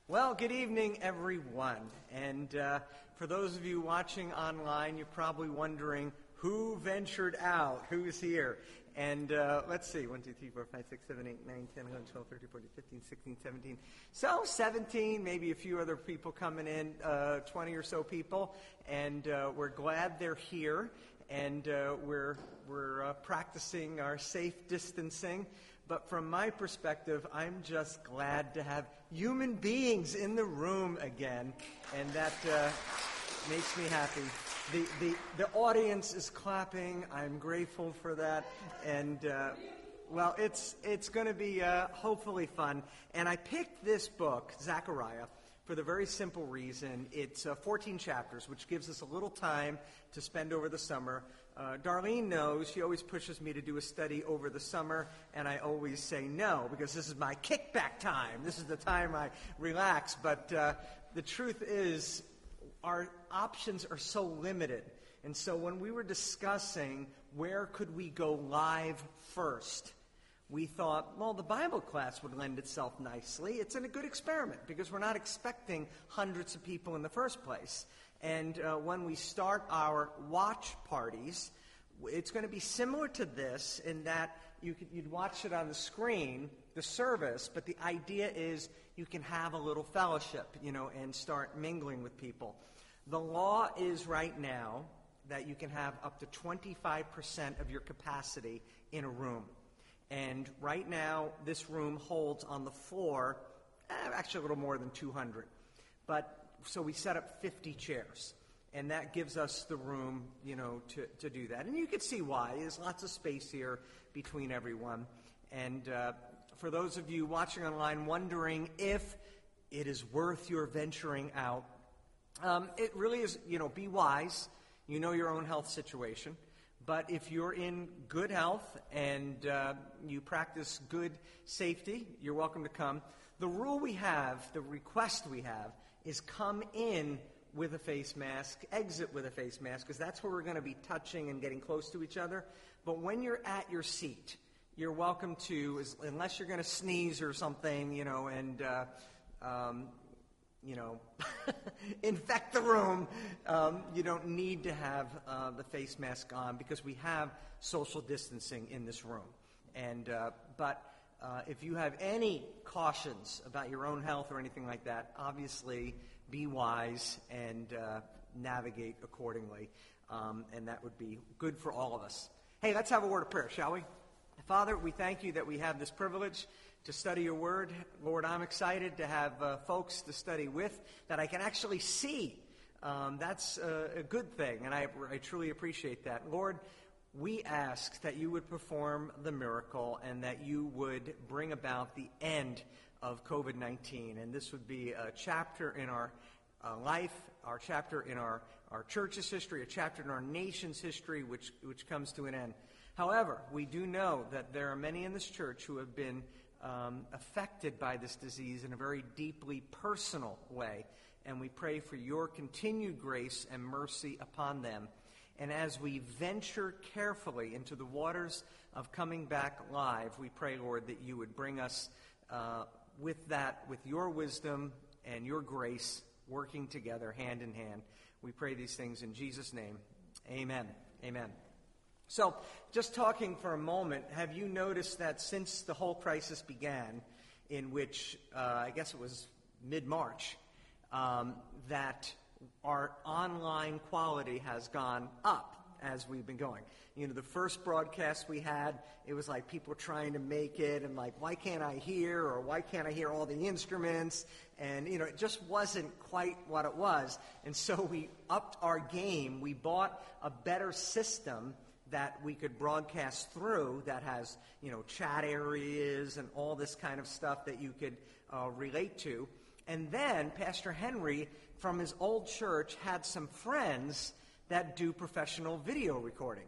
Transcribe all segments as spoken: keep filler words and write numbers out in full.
Well, good evening, everyone. And uh, for those of you watching online, you're probably wondering who ventured out, who's here. And uh, let's see, one, two, three, four, five, six, seven, eight, nine, ten, eleven, twelve, thirteen, fourteen, fifteen, sixteen, seventeen. So seventeen, maybe a few other people coming in, uh, twenty or so people. And uh, we're glad they're here. And uh, we're, we're uh, practicing our safe distancing. But from my perspective, I'm just glad to have human beings in the room again, and that uh, makes me happy. The, the the audience is clapping. I'm grateful for that, and uh, well, it's it's going to be uh, hopefully fun. And I picked this book, Zechariah, for the very simple reason it's uh, fourteen chapters, which gives us a little time to spend over the summer. Uh, Darlene knows, she always pushes me to do a study over the summer, and I always say no, because this is my kickback time. This is the time I relax. But uh, the truth is, our options are so limited. And so when we were discussing where could we go live first, we thought, well, the Bible class would lend itself nicely. It's a good experiment, because we're not expecting hundreds of people in the first place. And uh, when we start our watch parties, it's going to be similar to this in that you could, you'd watch it on the screen, the service, but the idea is you can have a little fellowship, you know, and start mingling with people. The law is right now that you can have up to twenty-five percent of your capacity in a room. And right now, this room holds on the floor, eh, actually a little more than two hundred. But so we set up fifty chairs, and that gives us the room, you know, to, to do that. And you can see why. There's lots of space here between everyone. And uh, for those of you watching online wondering if it is worth your venturing out, um, it really is, you know, be wise. You know your own health situation. But if you're in good health and uh, you practice good safety, you're welcome to come. The rule we have, the request we have, is come in with a face mask, exit with a face mask, because that's where we're going to be touching and getting close to each other. But when you're at your seat, you're welcome to, unless you're going to sneeze or something, you know, and, uh, um, you know, infect the room, um, you don't need to have uh, the face mask on, because we have social distancing in this room. And uh, but uh, if you have any cautions about your own health or anything like that, obviously be wise and uh, navigate accordingly, um, and that would be good for all of us. Hey, let's have a word of prayer, shall we? Father, we thank you that we have this privilege to study your word. Lord, I'm excited to have uh, folks to study with that I can actually see. Um, that's uh, a good thing, and I, I truly appreciate that. Lord, we ask that you would perform the miracle and that you would bring about the end of covid nineteen. And this would be a chapter in our uh, life, our chapter in our, our church's history, a chapter in our nation's history, which, which comes to an end. However, we do know that there are many in this church who have been um, affected by this disease in a very deeply personal way. And we pray for your continued grace and mercy upon them. And as we venture carefully into the waters of coming back live, we pray, Lord, that you would bring us uh, with that, with your wisdom and your grace, working together hand in hand. We pray these things in Jesus' name. Amen. Amen. So, just talking for a moment, have you noticed that since the whole crisis began, in which, uh, I guess it was mid-March, um, that our online quality has gone up as we've been going. You know, the first broadcast we had, it was like people trying to make it and like, why can't I hear, or why can't I hear all the instruments? And, you know, it just wasn't quite what it was. And so we upped our game. We bought a better system that we could broadcast through that has, you know, chat areas and all this kind of stuff that you could uh, relate to. And then Pastor Henry, from his old church, had some friends that do professional video recording.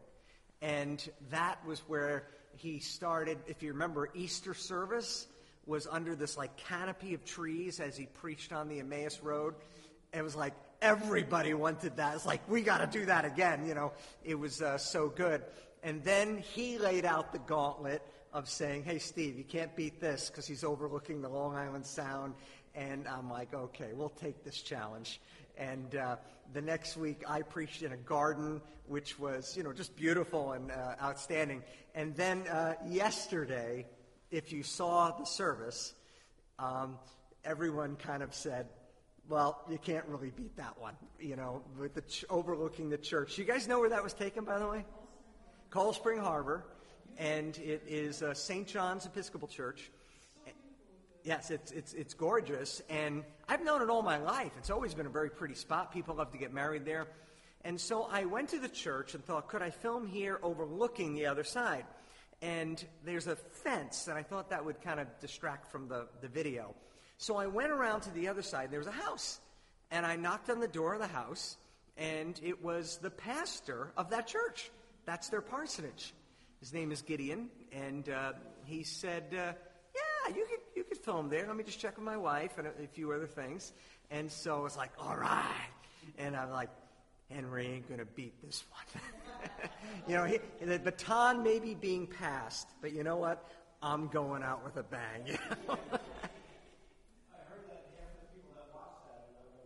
And that was where he started. If you remember, Easter service was under this like canopy of trees as he preached on the Emmaus Road. It was like everybody wanted that. It's like, we got to do that again. You know, it was uh, so good. And then he laid out the gauntlet of saying, hey, Steve, you can't beat this, because he's overlooking the Long Island Sound. And I'm like, okay, we'll take this challenge. And uh, the next week, I preached in a garden, which was, you know, just beautiful and uh, outstanding. And then uh, yesterday, if you saw the service, um, everyone kind of said, well, you can't really beat that one, you know, with the ch- overlooking the church. You guys know where that was taken, by the way? Cold Spring Harbor. And it is uh, Saint John's Episcopal Church. Yes, it's it's it's gorgeous, and I've known it all my life. It's always been a very pretty spot. People love to get married there. And so I went to the church and thought, could I film here overlooking the other side? And there's a fence, and I thought that would kind of distract from the, the video. So I went around to the other side, and there was a house. And I knocked on the door of the house, and it was the pastor of that church. That's their parsonage. His name is Gideon, and uh, he said, uh, yeah, you could, you could film there. Let me just check with my wife and a, a few other things. And so I was like, all right. And I'm like, Henry ain't going to beat this one. You know, he, the baton may be being passed, but you know what? I'm going out with a bang. You know? I heard that half the people that watched that are going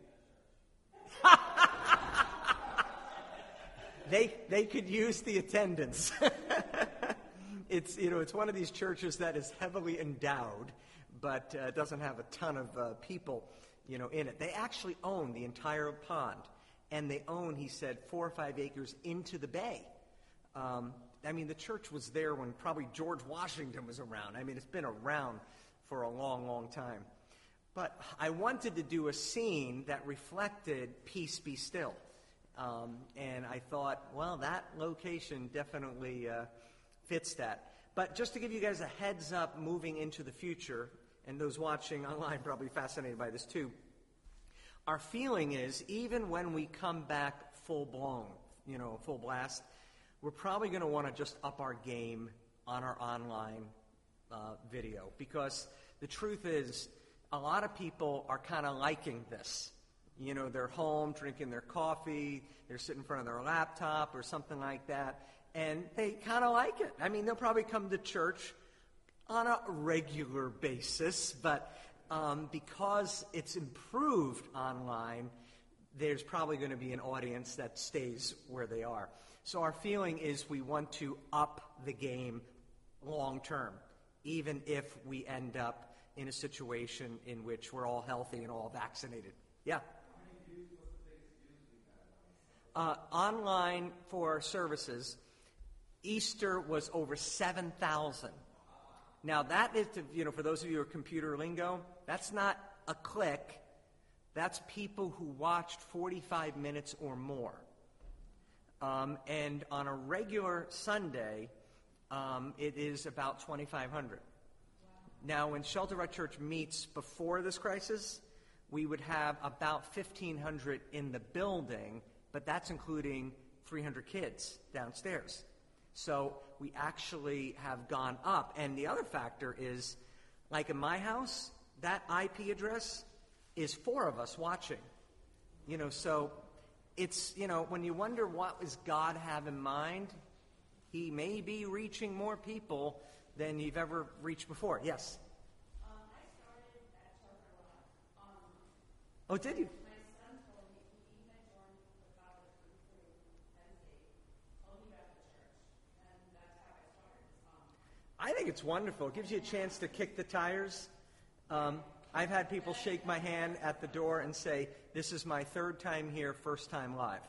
to be attending that church. they they could use the attendance. It's, you know, it's one of these churches that is heavily endowed, but uh, doesn't have a ton of uh, people, you know, in it. They actually own the entire pond, and they own, he said, four or five acres into the bay. Um, I mean, the church was there when probably George Washington was around. I mean, it's been around for a long, long time. But I wanted to do a scene that reflected Peace Be Still. Um, and I thought, well, that location definitely uh, fits that. But just to give you guys a heads up moving into the future, and those watching online probably fascinated by this too, our feeling is even when we come back full blown, you know, full blast, we're probably going to want to just up our game on our online uh, video, because the truth is a lot of people are kind of liking this. You know, they're home drinking their coffee, they're sitting in front of their laptop or something like that, and they kind of like it. I mean, they'll probably come to church on a regular basis, but um, because it's improved online, there's probably going to be an audience that stays where they are. So our feeling is we want to up the game long term, even if we end up in a situation in which we're all healthy and all vaccinated. Yeah? Uh, online for services, Easter was over seven thousand. Now that is, to, you know, for those of you who are computer lingo, that's not a click. That's people who watched forty-five minutes or more. Um, and on a regular Sunday, um, it is about twenty-five hundred. Now, when Shelter Rock Church meets before this crisis, we would have about fifteen hundred in the building, but that's including three hundred kids downstairs. So we actually have gone up. And the other factor is, like in my house, that I P address is four of us watching. You know, so it's, you know, when you wonder what does God have in mind, he may be reaching more people than you've ever reached before. Yes? Um, I started at Shelter Rock online. Oh, did you? My son told me he had joined the college through Penn State, told me about the church, and that's how I started this online. I think it's wonderful. It gives you a chance to kick the tires. Um, I've had people shake my hand at the door and say, this is my third time here, first time live.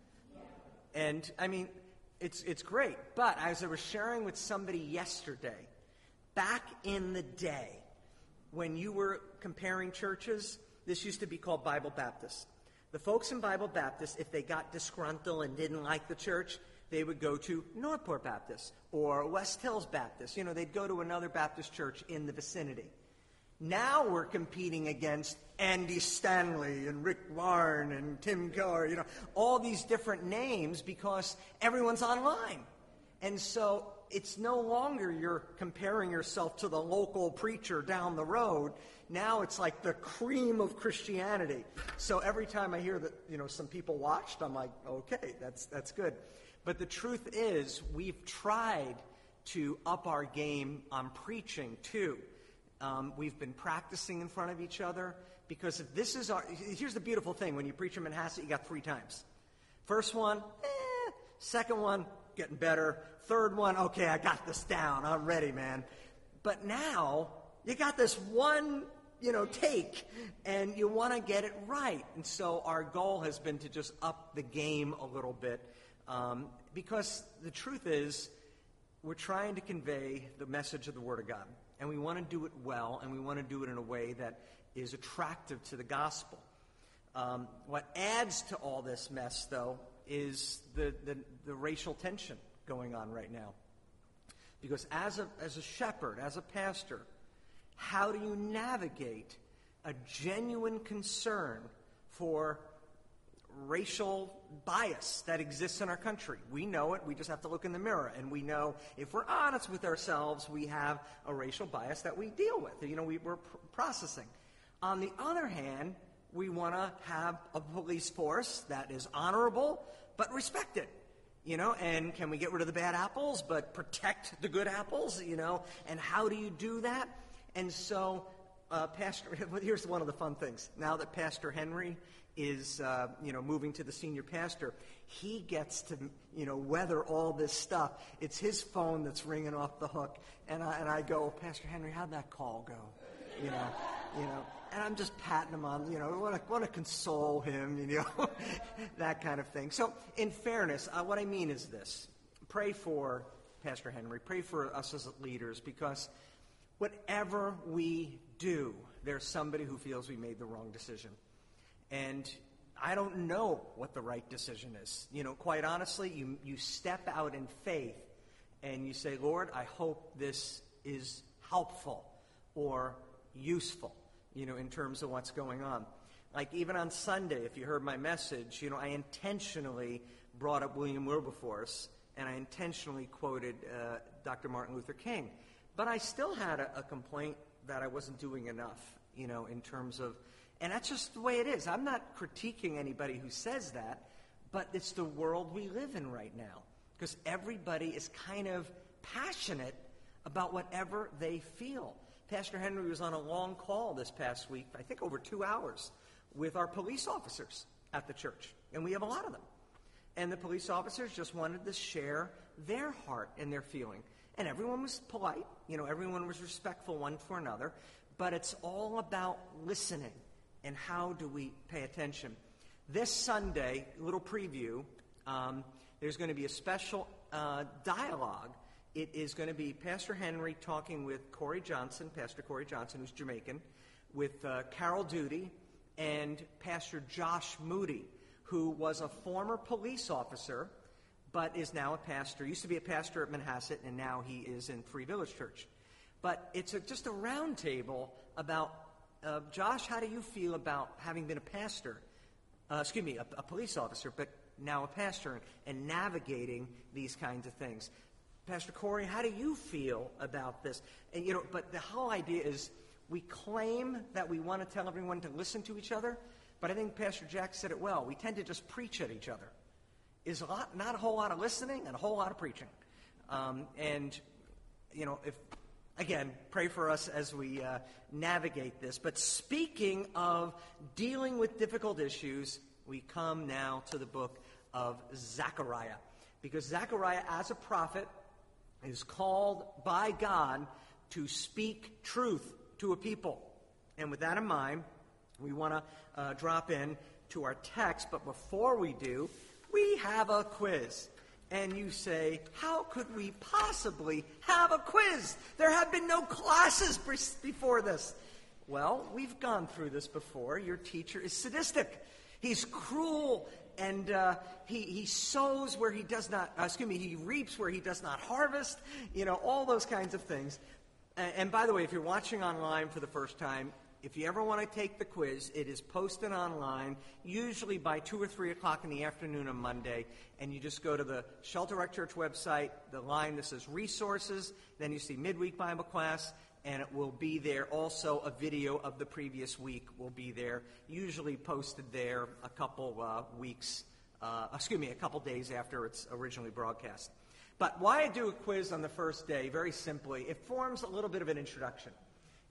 And, I mean, it's it's great. But as I was sharing with somebody yesterday, back in the day, when you were comparing churches, this used to be called Bible Baptist. The folks in Bible Baptist, if they got disgruntled and didn't like the church, they would go to Northport Baptist or West Hills Baptist. You know, they'd go to another Baptist church in the vicinity. Now we're competing against Andy Stanley and Rick Warren and Tim Keller, you know, all these different names because everyone's online. And so it's no longer you're comparing yourself to the local preacher down the road. Now it's like the cream of Christianity. So every time I hear that, you know, some people watched, I'm like, okay, that's that's good. But the truth is, we've tried to up our game on preaching too. Um, we've been practicing in front of each other, because if this is our, here's the beautiful thing, when you preach in Manhasset, you got three times. First one, eh, second one, getting better. Third one, okay, I got this down, I'm ready, man. But now, you got this one, you know, take, and you want to get it right. And so our goal has been to just up the game a little bit, um, because the truth is, we're trying to convey the message of the Word of God. And we want to do it well, and we want to do it in a way that is attractive to the gospel. Um, what adds to all this mess, though, is the, the, the racial tension going on right now. Because as a, as a shepherd, as a pastor, how do you navigate a genuine concern for racial bias that exists in our country? We know it. We just have to look in the mirror, and we know if we're honest with ourselves, we have a racial bias that we deal with. You know, we, we're pr- processing. On the other hand, we want to have a police force that is honorable but respected. You know, and can we get rid of the bad apples but protect the good apples? You know, and how do you do that? And so, uh, Pastor, here's one of the fun things. Now that Pastor Henry is, uh, you know, moving to the senior pastor, he gets to, you know, weather all this stuff. It's his phone that's ringing off the hook, and I, and I go, Pastor Henry, how'd that call go? You know, you know, and I'm just patting him on, you know, want to want to console him, you know, that kind of thing. So, in fairness, uh, what I mean is this: pray for Pastor Henry, pray for us as leaders, because whatever we do, there's somebody who feels we made the wrong decision. And I don't know what the right decision is. You know, quite honestly, you, you step out in faith and you say, Lord, I hope this is helpful or useful, you know, in terms of what's going on. Like even on Sunday, if you heard my message, you know, I intentionally brought up William Wilberforce, and I intentionally quoted uh, Doctor Martin Luther King. But I still had a, a complaint that I wasn't doing enough, you know, in terms of, and that's just the way it is. I'm not critiquing anybody who says that, but it's the world we live in right now. Because everybody is kind of passionate about whatever they feel. Pastor Henry was on a long call this past week, I think over two hours, with our police officers at the church. And we have a lot of them. And the police officers just wanted to share their heart and their feeling. And everyone was polite, you know, everyone was respectful one for another, but it's all about listening and how do we pay attention. This Sunday, a little preview, um, there's going to be a special uh, dialogue. It is going to be Pastor Henry talking with Corey Johnson, Pastor Corey Johnson, who's Jamaican, with uh, Carol Duty, and Pastor Josh Moody, who was a former police officer, but is now a pastor. Used to be a pastor at Manhasset, and now he is in Free Village Church. But it's a, just a round table about, uh, Josh, how do you feel about having been a pastor, uh, excuse me, a, a police officer, but now a pastor, and navigating these kinds of things. Pastor Corey, how do you feel about this? And, you know, but the whole idea is we claim that we want to tell everyone to listen to each other, but I think Pastor Jack said it well. We tend to just preach at each other. Is a lot, not a whole lot of listening and a whole lot of preaching. Um, and, you know, if, again, pray for us as we uh, navigate this. But speaking of dealing with difficult issues, we come now to the book of Zechariah. Because Zechariah, as a prophet, is called by God to speak truth to a people. And with that in mind, we want to uh, drop in to our text. But before we do, we have a quiz. And you say, how could we possibly have a quiz? There have been no classes before this. Well, we've gone through this before. Your teacher is sadistic. He's cruel, and uh, he, he sows where he does not, uh, excuse me, he reaps where he does not harvest, you know, all those kinds of things. And, and by the way, if you're watching online for the first time, if you ever want to take the quiz, it is posted online, usually by two or three o'clock in the afternoon on Monday, and you just go to the Shelter Rock Church website, the line that says resources, then you see midweek Bible class, and it will be there. Also, a video of the previous week will be there, usually posted there a couple uh, weeks, uh, excuse me, a couple days after it's originally broadcast. But why I do a quiz on the first day, very simply, it forms a little bit of an introduction.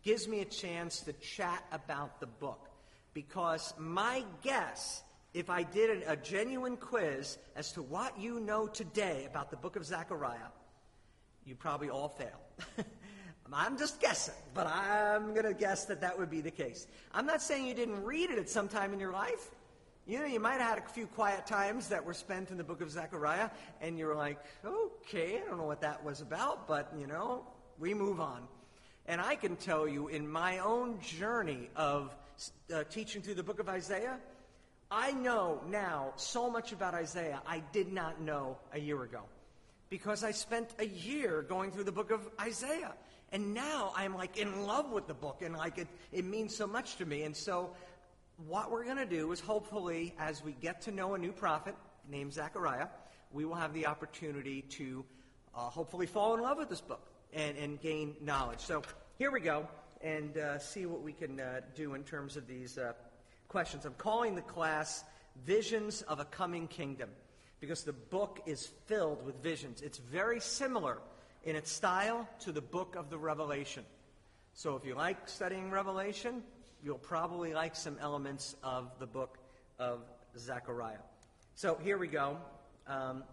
gives me a chance to chat about the book. Because my guess, if I did a, a genuine quiz as to what you know today about the book of Zechariah, you probably all fail. I'm just guessing, but I'm going to guess that that would be the case. I'm not saying you didn't read it at some time in your life. You know, you might have had a few quiet times that were spent in the book of Zechariah, and you were like, okay, I don't know what that was about, but, you know, we move on. And I can tell you, in my own journey of uh, teaching through the book of Isaiah, I know now so much about Isaiah I did not know a year ago, because I spent a year going through the book of Isaiah. And now I'm like in love with the book, and like it, it means so much to me. And so what we're going to do is hopefully, as we get to know a new prophet named Zechariah, we will have the opportunity to uh, hopefully fall in love with this book and, and gain knowledge. So here we go, and uh, see what we can uh, do in terms of these uh, questions. I'm calling the class Visions of a Coming Kingdom, because the book is filled with visions. It's very similar in its style to the book of the Revelation. So if you like studying Revelation, you'll probably like some elements of the book of Zechariah. So here we go. Um,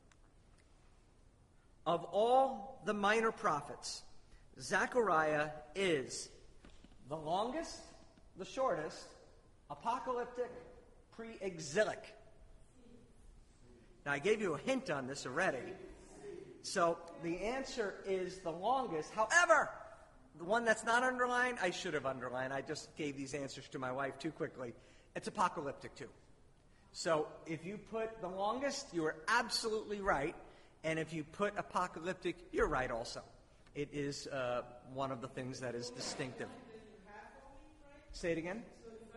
of all the minor prophets, Zechariah is the longest, the shortest, apocalyptic, pre-exilic. Now, I gave you a hint on this already. So the answer is the longest. However, the one that's not underlined, I should have underlined. I just gave these answers to my wife too quickly. It's apocalyptic too. So if you put the longest, you are absolutely right. And if you put apocalyptic, you're right also. It is uh, one of the things that is distinctive. Say it again.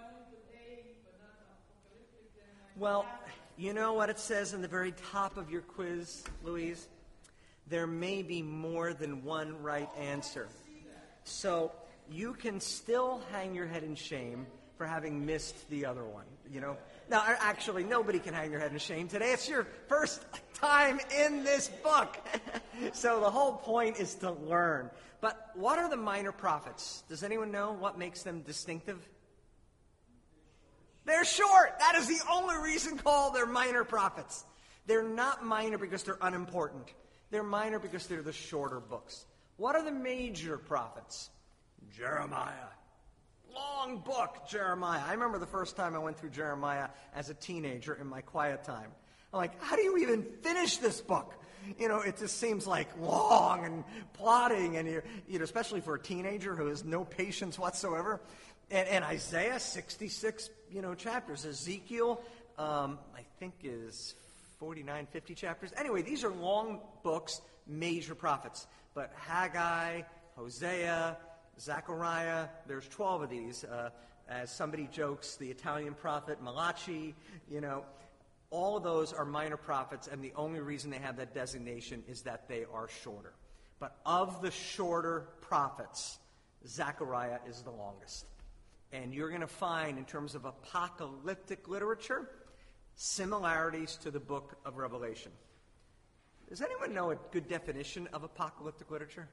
Well, you know what it says in the very top of your quiz, Louise? There may be more than one right answer. So you can still hang your head in shame for having missed the other one, you know? Now, actually, nobody can hang their head in shame today. It's your first time in this book. So the whole point is to learn. But what are the minor prophets? Does anyone know what makes them distinctive? They're short. That is the only reason called they're minor prophets. They're not minor because they're unimportant. They're minor because they're the shorter books. What are the major prophets? Jeremiah. Long book, Jeremiah. I remember the first time I went through Jeremiah as a teenager in my quiet time. I'm like, how do you even finish this book? You know, it just seems like long and plodding, and you're, you know, especially for a teenager who has no patience whatsoever. And, and Isaiah, sixty-six, you know, chapters. Ezekiel, um, I think is forty-nine, fifty chapters. Anyway, these are long books, major prophets. But Haggai, Hosea, Zechariah, there's twelve of these. Uh, as somebody jokes, the Italian prophet Malachi, you know, all of those are minor prophets, and the only reason they have that designation is that they are shorter. But of the shorter prophets, Zechariah is the longest. And you're going to find, in terms of apocalyptic literature, similarities to the book of Revelation. Does anyone know a good definition of apocalyptic literature?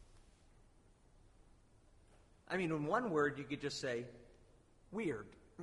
I mean, in one word, you could just say, weird.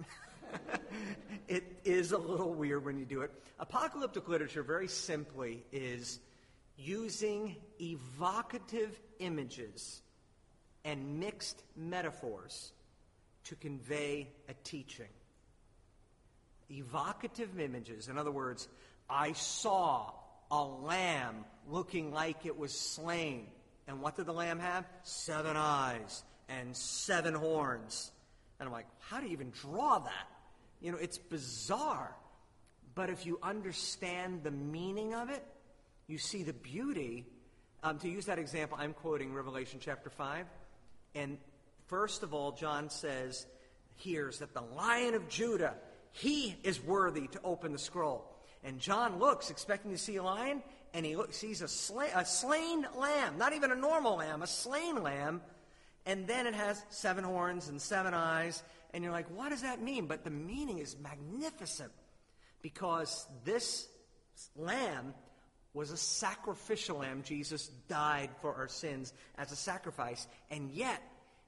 It is a little weird when you do it. Apocalyptic literature, very simply, is using evocative images and mixed metaphors to convey a teaching. Evocative images. In other words, I saw a lamb looking like it was slain. And what did the lamb have? Seven eyes and seven horns. And I'm like, how do you even draw that? You know, it's bizarre. But if you understand the meaning of it, you see the beauty. Um, to use that example, I'm quoting Revelation chapter five. And first of all, John says, here's that the Lion of Judah, he is worthy to open the scroll. And John looks, expecting to see a lion, and he look, sees a, sla- a slain lamb, not even a normal lamb, a slain lamb. And then it has seven horns and seven eyes. And you're like, what does that mean? But the meaning is magnificent, because this lamb was a sacrificial lamb. Jesus died for our sins as a sacrifice. And yet,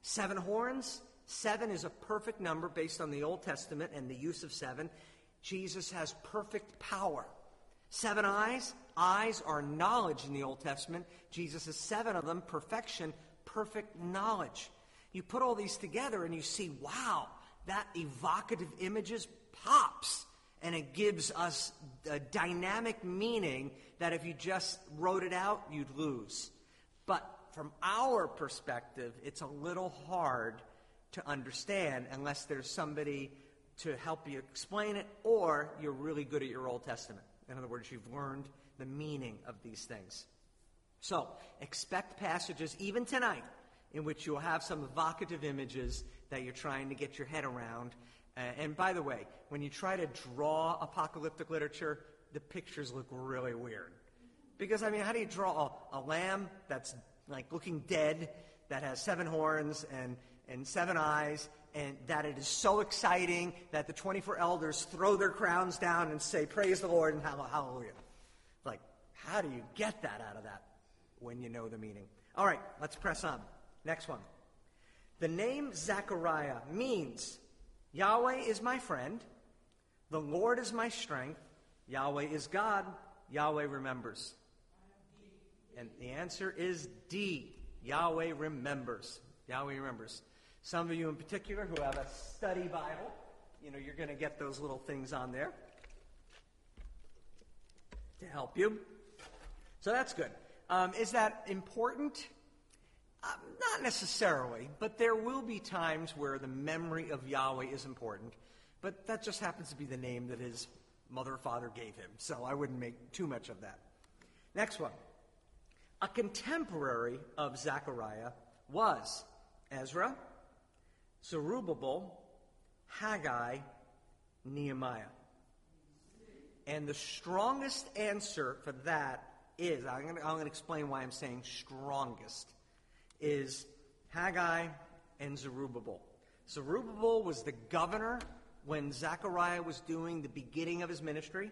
Seven horns, seven is a perfect number based on the Old Testament and the use of seven. Jesus has perfect power. Seven eyes, eyes are knowledge in the Old Testament. Jesus has seven of them, perfection, perfect knowledge. You put all these together and you see, wow, that evocative images pops. And it gives us a dynamic meaning that if you just wrote it out, you'd lose. But from our perspective, it's a little hard to understand unless there's somebody to help you explain it, or you're really good at your Old Testament. In other words, you've learned the meaning of these things. So, expect passages, even tonight, in which you'll have some evocative images that you're trying to get your head around. Uh, and by the way, when you try to draw apocalyptic literature, the pictures look really weird. Because, I mean, how do you draw a, a lamb that's like looking dead, that has seven horns and, and seven eyes, and that it is so exciting that the twenty-four elders throw their crowns down and say, praise the Lord and hallelujah. Like, how do you get that out of that when you know the meaning? All right, let's press on. Next one. The name Zechariah means Yahweh is my friend, the Lord is my strength, Yahweh is God, Yahweh remembers. And the answer is D. Yahweh remembers. Yahweh remembers. Some of you in particular who have a study Bible, you know, you're going to get those little things on there to help you. So that's good. Um, is that important? Uh, not necessarily, but there will be times where the memory of Yahweh is important. But that just happens to be the name that his mother or father gave him, so I wouldn't make too much of that. Next one. A contemporary of Zechariah was Ezra, Zerubbabel, Haggai, Nehemiah. And the strongest answer for that is, I'm going to, I'm going to explain why I'm saying strongest, is Haggai and Zerubbabel. Zerubbabel was the governor when Zechariah was doing the beginning of his ministry,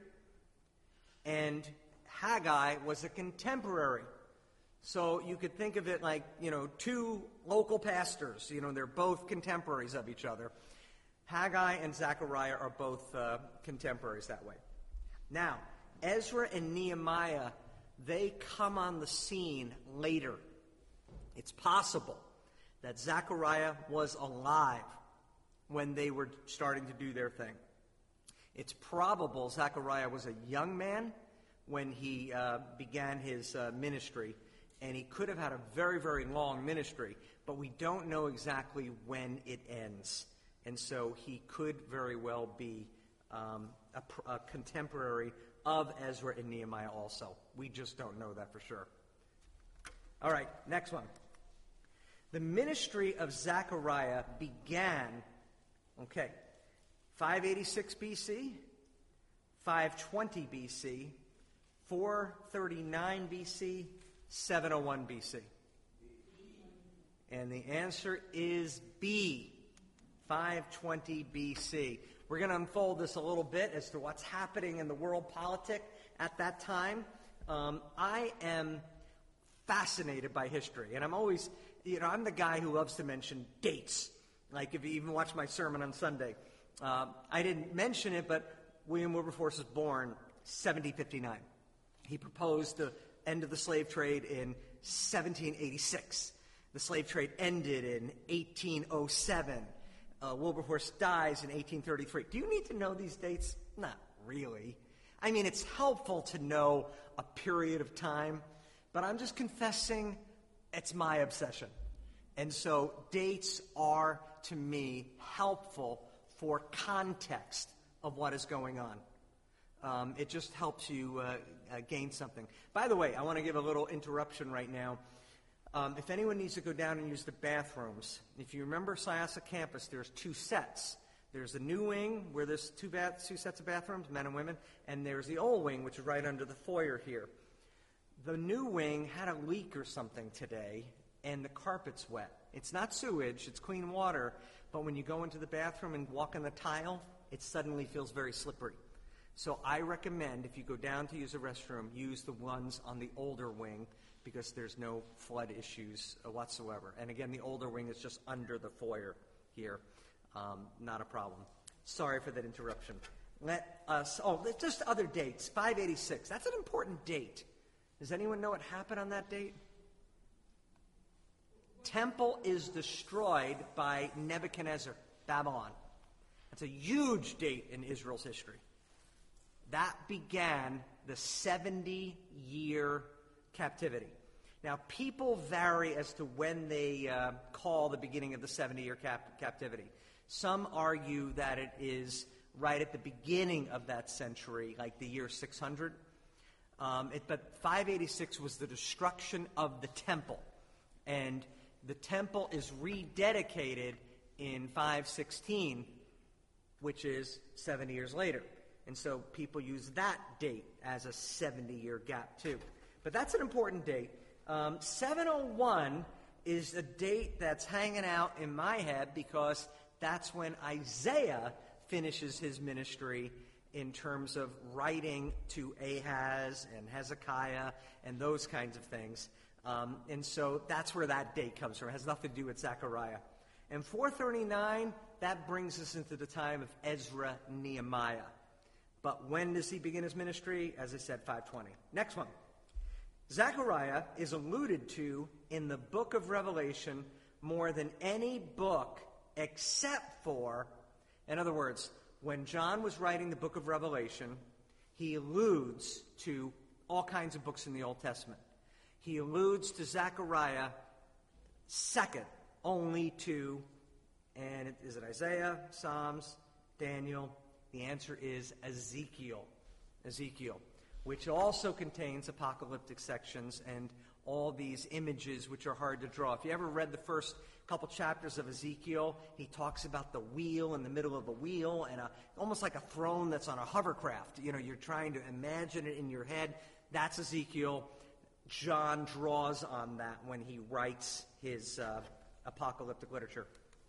and Haggai was a contemporary. So you could think of it like, you know, two local pastors. You know, they're both contemporaries of each other. Haggai and Zechariah are both uh, contemporaries that way. Now, Ezra and Nehemiah, they come on the scene later. It's possible that Zechariah was alive when they were starting to do their thing. It's probable Zechariah was a young man when he uh, began his uh, ministry, and he could have had a very, very long ministry, but we don't know exactly when it ends. And so he could very well be um, a, a contemporary of Ezra and Nehemiah also. We just don't know that for sure. All right, next one. The ministry of Zechariah began, okay, five eighty-six B C, five twenty B C, four thirty-nine B C, seven oh one B C. And the answer is B, five twenty B C. We're going to unfold this a little bit as to what's happening in the world politic at that time. Um, I am fascinated by history, and I'm always, you know, I'm the guy who loves to mention dates. Like if you even watch my sermon on Sunday. Uh, I didn't mention it, but William Wilberforce was born seventeen fifty-nine. He proposed the end of the slave trade in seventeen eighty-six. The slave trade ended in eighteen oh seven. Uh, Wilberforce dies in eighteen thirty-three. Do you need to know these dates? Not really. I mean, it's helpful to know a period of time, but I'm just confessing it's my obsession. And so dates are, to me, helpful for context of what is going on. Um, it just helps you uh, uh, gain something. By the way, I want to give a little interruption right now. Um, if anyone needs to go down and use the bathrooms, if you remember Syosset campus, there's two sets. There's the new wing where there's two, bath- two sets of bathrooms, men and women, and there's the old wing, which is right under the foyer here. The new wing had a leak or something today, and the carpet's wet. It's not sewage, it's clean water, but when you go into the bathroom and walk on the tile, it suddenly feels very slippery. So I recommend, if you go down to use a restroom, use the ones on the older wing, because there's no flood issues uh, whatsoever. And again, the older wing is just under the foyer here. Um, not a problem. Sorry for that interruption. Let us, oh, just other dates. five eighty-six. That's an important date. Does anyone know what happened on that date? Temple is destroyed by Nebuchadnezzar, Babylon. That's a huge date in Israel's history. That began the seventy-year captivity. Now, people vary as to when they uh, call the beginning of the seventy-year cap- captivity. Some argue that it is right at the beginning of that century, like the year six hundred. Um, it, but five eighty-six was the destruction of the temple. And the temple is rededicated in five sixteen, which is seventy years later. And so people use that date as a seventy-year gap, too. But that's an important date. Um, seven oh one is a date that's hanging out in my head because that's when Isaiah finishes his ministry in terms of writing to Ahaz and Hezekiah and those kinds of things. Um, and so that's where that date comes from. It has nothing to do with Zechariah. And four thirty-nine, that brings us into the time of Ezra Nehemiah. But when does he begin his ministry? As I said, five twenty. Next one. Zechariah is alluded to in the book of Revelation more than any book except for, in other words, when John was writing the book of Revelation, he alludes to all kinds of books in the Old Testament. He alludes to Zechariah second only to, and is it Isaiah, Psalms, Daniel? The answer is Ezekiel. Ezekiel, which also contains apocalyptic sections and all these images which are hard to draw. If you ever read the first couple chapters of Ezekiel, he talks about the wheel in the middle of the wheel and a, almost like a throne that's on a hovercraft. You know, you're trying to imagine it in your head. That's Ezekiel. John draws on that when he writes his uh, apocalyptic literature.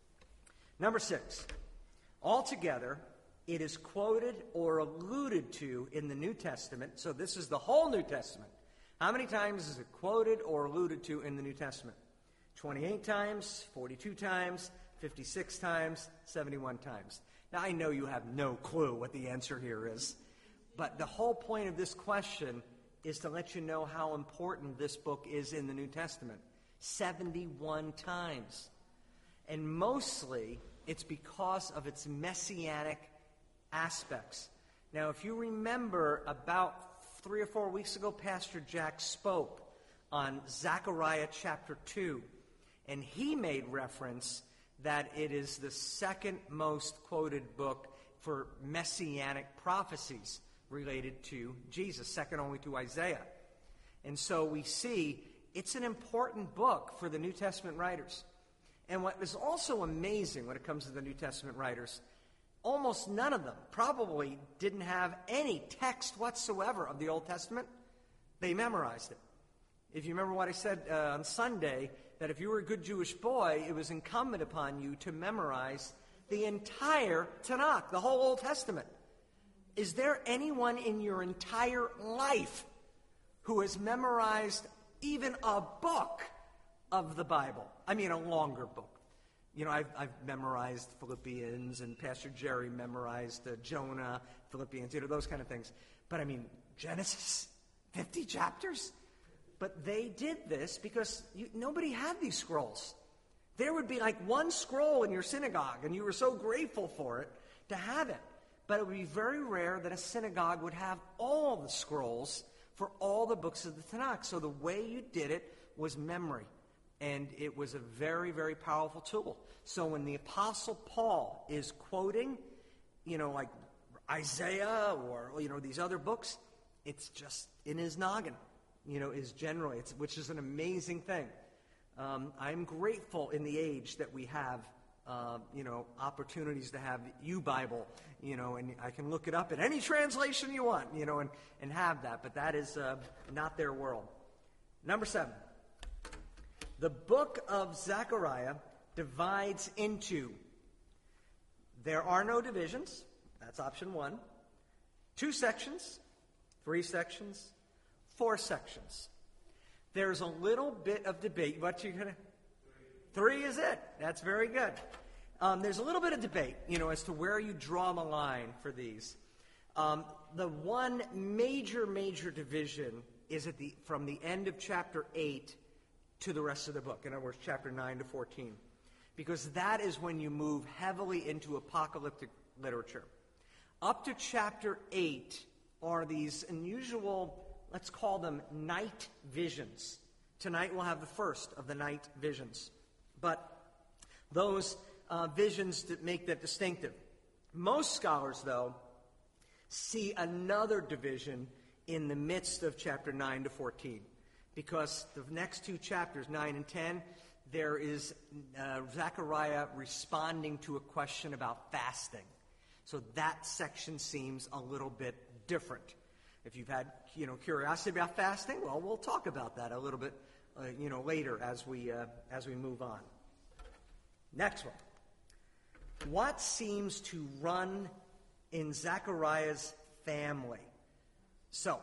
Number six. Altogether, it is quoted or alluded to in the New Testament. So this is the whole New Testament. How many times is it quoted or alluded to in the New Testament? twenty-eight times, forty-two times, fifty-six times, seventy-one times. Now, I know you have no clue what the answer here is, but the whole point of this question is to let you know how important this book is in the New Testament. seventy-one times. And mostly, it's because of its messianic aspects. Now, if you remember, about three or four weeks ago, Pastor Jack spoke on Zechariah chapter two, and he made reference that it is the second most quoted book for messianic prophecies related to Jesus, second only to Isaiah. And so we see it's an important book for the New Testament writers. And what is also amazing when it comes to the New Testament writers, almost none of them probably didn't have any text whatsoever of the Old Testament. They memorized it. If you remember what I said uh, on Sunday, that if you were a good Jewish boy, it was incumbent upon you to memorize the entire Tanakh, the whole Old Testament. Is there anyone in your entire life who has memorized even a book of the Bible? I mean, a longer book. You know, I've, I've memorized Philippians, and Pastor Jerry memorized uh, Jonah, Philippians, you know, those kind of things. But I mean, Genesis, fifty chapters? But they did this because you, nobody had these scrolls. There would be like one scroll in your synagogue, and you were so grateful for it to have it. But it would be very rare that a synagogue would have all the scrolls for all the books of the Tanakh. So the way you did it was memory. And it was a very, very powerful tool. So when the Apostle Paul is quoting, you know, like Isaiah or, you know, these other books, it's just in his noggin, you know, is generally, it's, which is an amazing thing. Um, I'm grateful in the age that we have, uh, you know, opportunities to have U-Bible, you know, and I can look it up in any translation you want, you know, and, and have that. But that is uh, not their world. Number seven. The book of Zechariah divides into, there are no divisions, that's option one, two sections, three sections, four sections. there's a little bit of debate. What you gonna? Three is it. That's very good. Um, there's a little bit of debate, you know, as to where you draw the line for these. Um, the one major, major division is at the from the end of chapter eight to the rest of the book. In other words, chapter nine to fourteen. Because that is when you move heavily into apocalyptic literature. Up to chapter eight are these unusual, let's call them night visions. Tonight we'll have the first of the night visions. But those uh, visions that make that distinctive. Most scholars, though, see another division in the midst of chapter nine to fourteen. Because the next two chapters, nine and ten, there is uh, Zechariah responding to a question about fasting. So that section seems a little bit different. If you've had, you know, curiosity about fasting, well, we'll talk about that a little bit, uh, you know, later as we uh, as we move on. Next one. What seems to run in Zechariah's family? So,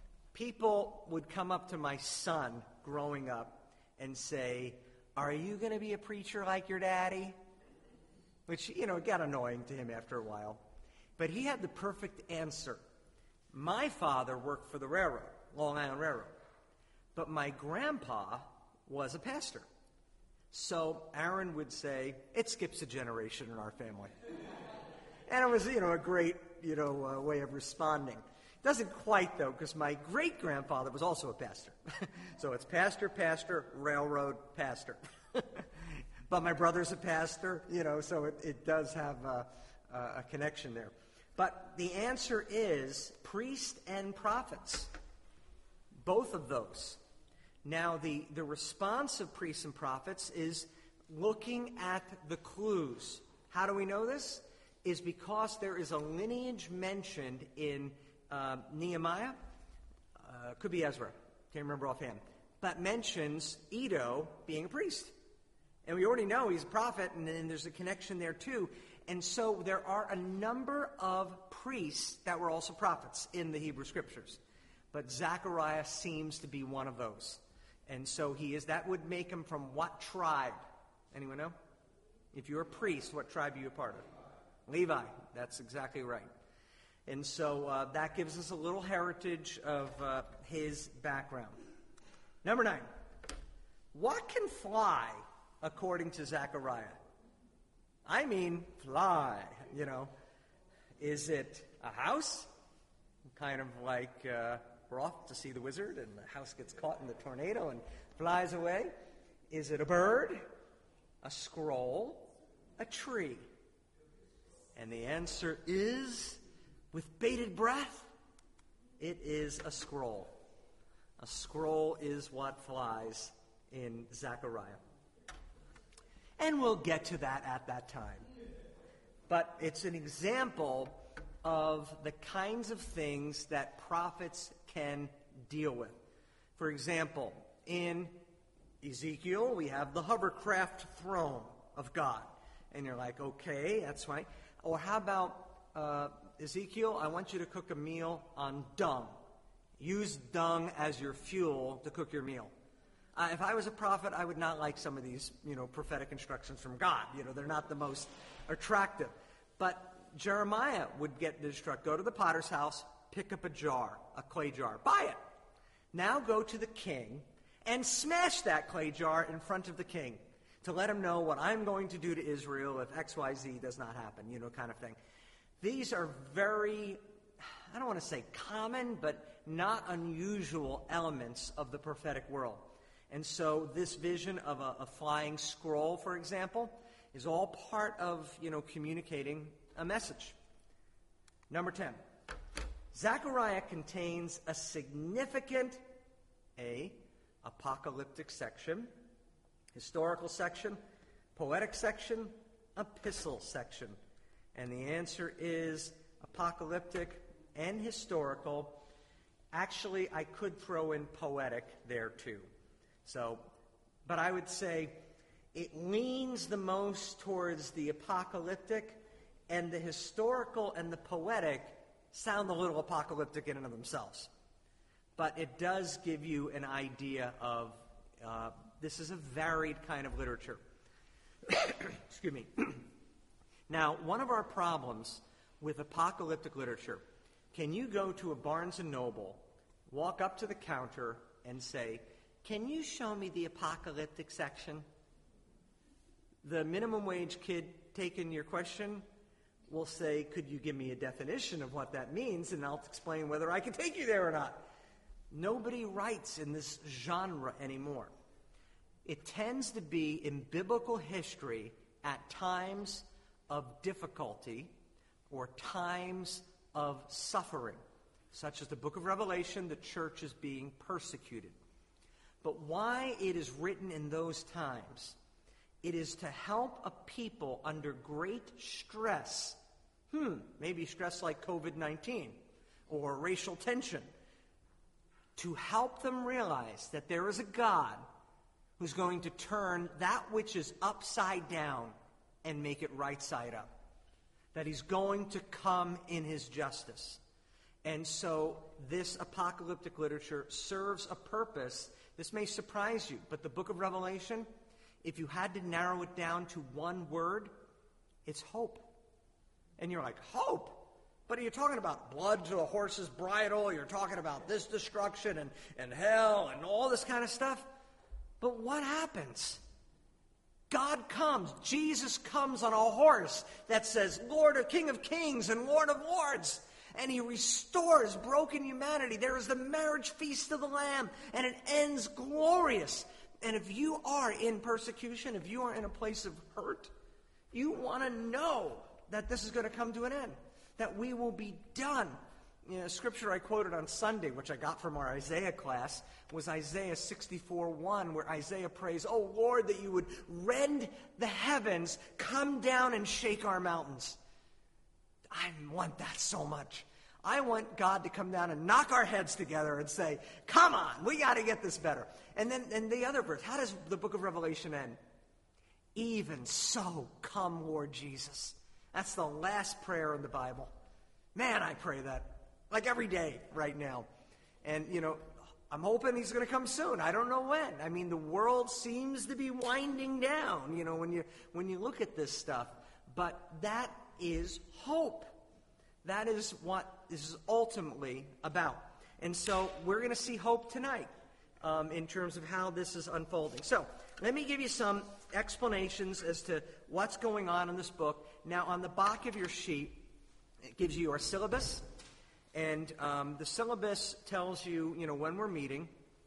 people would come up to my son growing up and say, "Are you going to be a preacher like your daddy?" Which, you know, got annoying to him after a while. But he had the perfect answer. My father worked for the railroad, Long Island Railroad. But my grandpa was a pastor. So Aaron would say, it skips a generation in our family. And it was, you know, a great, you know, uh, way of responding. Doesn't quite, though, because my great-grandfather was also a pastor. So it's pastor, pastor, railroad, pastor. But my brother's a pastor, you know, so it, it does have a, a connection there. But the answer is priest and prophets. Both of those. Now, the, the response of priests and prophets is looking at the clues. How do we know this? Is because there is a lineage mentioned in uh, Nehemiah, uh, could be Ezra, can't remember offhand, but mentions Edo being a priest. And we already know he's a prophet, and then there's a connection there too. And so there are a number of priests that were also prophets in the Hebrew Scriptures. But Zechariah seems to be one of those. And so he is. That would make him from what tribe? Anyone know? If you're a priest, what tribe are you a part of? Levi. That's exactly right. And so uh, that gives us a little heritage of uh, his background. Number nine. What can fly according to Zechariah? I mean, fly, you know. Is it a house? Kind of like uh, we're off to see the wizard and the house gets caught in the tornado and flies away. Is it a bird? A scroll? A tree? And the answer is, with bated breath, it is a scroll. A scroll is what flies in Zechariah. And we'll get to that at that time. But it's an example of the kinds of things that prophets can deal with. For example, in Ezekiel, we have the hovercraft throne of God. And you're like, okay, that's right. Or how about uh, Ezekiel, I want you to cook a meal on dung. Use dung as your fuel to cook your meal. Uh, if I was a prophet, I would not like some of these, you know, prophetic instructions from God. You know, they're not the most attractive. But Jeremiah would get the instruct, go to the potter's house, pick up a jar, a clay jar, buy it. Now go to the king and smash that clay jar in front of the king to let him know what I'm going to do to Israel if X Y Z does not happen, you know, kind of thing. These are very, I don't want to say common, but not unusual elements of the prophetic world. And so this vision of a, a flying scroll, for example, is all part of, you know, communicating a message. Number ten. Zechariah contains a significant, A, apocalyptic section, historical section, poetic section, epistle section. And the answer is apocalyptic and historical. Actually, I could throw in poetic there too. So, but I would say it leans the most towards the apocalyptic, and the historical and the poetic sound a little apocalyptic in and of themselves. but it does give you an idea of uh, this is a varied kind of literature. Excuse me. Now, one of our problems with apocalyptic literature, can you go to a Barnes and Noble, walk up to the counter, and say, "Can you show me the apocalyptic section?" The minimum wage kid taking your question will say, "Could you give me a definition of what that means, and I'll explain whether I can take you there or not." Nobody writes in this genre anymore. It tends to be in biblical history at times of difficulty or times of suffering, such as the book of Revelation, the church is being persecuted. But why it is written in those times? It is to help a people under great stress, hmm, maybe stress like covid nineteen or racial tension, to help them realize that there is a God who's going to turn that which is upside down and make it right side up. That he's going to come in his justice. And so this apocalyptic literature serves a purpose. This may surprise you, but the book of Revelation, if you had to narrow it down to one word, it's hope. And you're like, hope? But are you talking about blood to a horse's bridle? You're talking about this destruction and, and hell and all this kind of stuff? But what happens? God comes. Jesus comes on a horse that says, Lord or King of Kings and Lord of Lords. And he restores broken humanity. There is the marriage feast of the Lamb, and it ends glorious. And if you are in persecution, if you are in a place of hurt, you want to know that this is going to come to an end, that we will be done. You know, scripture I quoted on Sunday, which I got from our Isaiah class, was Isaiah sixty-four one, where Isaiah prays, "Oh Lord, that you would rend the heavens, come down and shake our mountains." I want that so much. I want God to come down and knock our heads together and say, "Come on, we got to get this better." And then and the other verse, how does the book of Revelation end? Even so, come Lord Jesus. That's the last prayer in the Bible. Man, I pray that like every day right now. And, you know, I'm hoping he's going to come soon. I don't know when. I mean, the world seems to be winding down, you know, when you when you look at this stuff. But that is hope. That is what this is ultimately about. And so we're going to see hope tonight um, in terms of how this is unfolding. So let me give you some explanations as to what's going on in this book. Now, on the back of your sheet, it gives you our syllabus. And um, the syllabus tells you, you know, when we're meeting,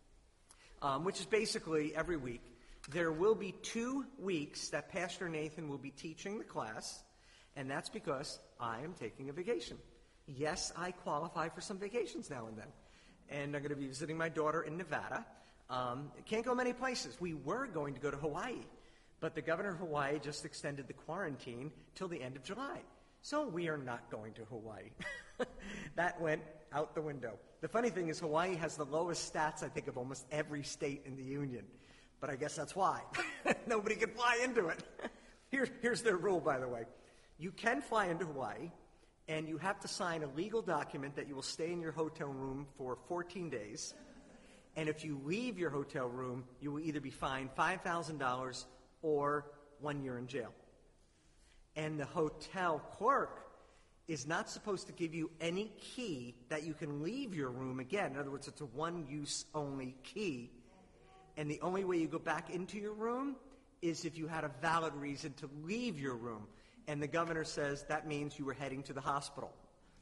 um, which is basically every week. There will be two weeks that Pastor Nathan will be teaching the class, and that's because I am taking a vacation. Yes, I qualify for some vacations now and then. And I'm going to be visiting my daughter in Nevada. Um, can't go many places. We were going to go to Hawaii, but the governor of Hawaii just extended the quarantine till the end of July. So we are not going to Hawaii. That went out the window. The funny thing is Hawaii has the lowest stats, I think, of almost every state in the union. But I guess that's why. Nobody can fly into it. Here, here's their rule, by the way. You can fly into Hawaii, and you have to sign a legal document that you will stay in your hotel room for fourteen days. And if you leave your hotel room, you will either be fined five thousand dollars or one year in jail. And the hotel clerk is not supposed to give you any key that you can leave your room again. In other words, it's a one-use only key. And the only way you go back into your room is if you had a valid reason to leave your room. And the governor says that means you were heading to the hospital.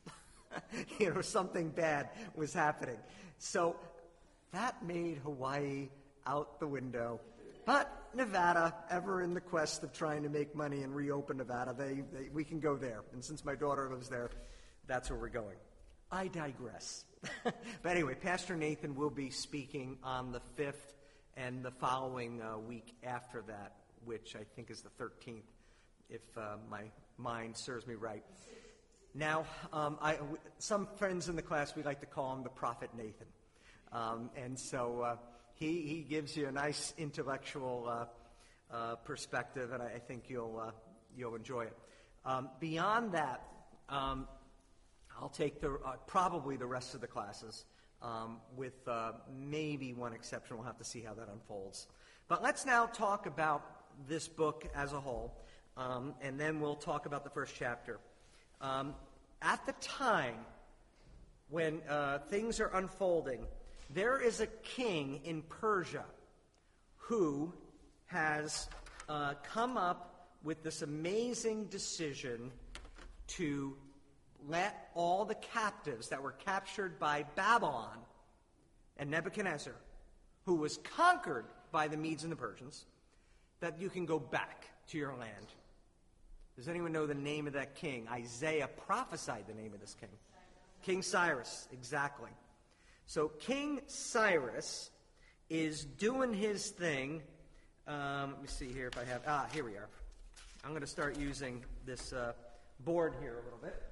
You know, something bad was happening. So that made Hawaii out the window. But Nevada, ever in the quest of trying to make money and reopen Nevada, they, they we can go there. And since my daughter lives there, that's where we're going. I digress. But anyway, Pastor Nathan will be speaking on the fifth and the following uh, week after that, which I think is the thirteenth, if uh, my mind serves me right. Now, um, I, w- some friends in the class, we like to call him the Prophet Nathan. Um, and so uh, he, he gives you a nice intellectual uh, uh, perspective, and I, I think you'll, uh, you'll enjoy it. Um, beyond that, um, I'll take the, uh, probably the rest of the classes. um, with uh, maybe one exception. We'll have to see how that unfolds. But let's now talk about this book as a whole, um, and then we'll talk about the first chapter. Um, at the time when uh, things are unfolding, there is a king in Persia who has uh, come up with this amazing decision to let all the captives that were captured by Babylon and Nebuchadnezzar, who was conquered by the Medes and the Persians, that you can go back to your land. Does anyone know the name of that king? Isaiah prophesied the name of this king. King Cyrus, exactly. So King Cyrus is doing his thing. Um, let me see here if I have... Ah, here we are. I'm going to start using this uh, board here a little bit.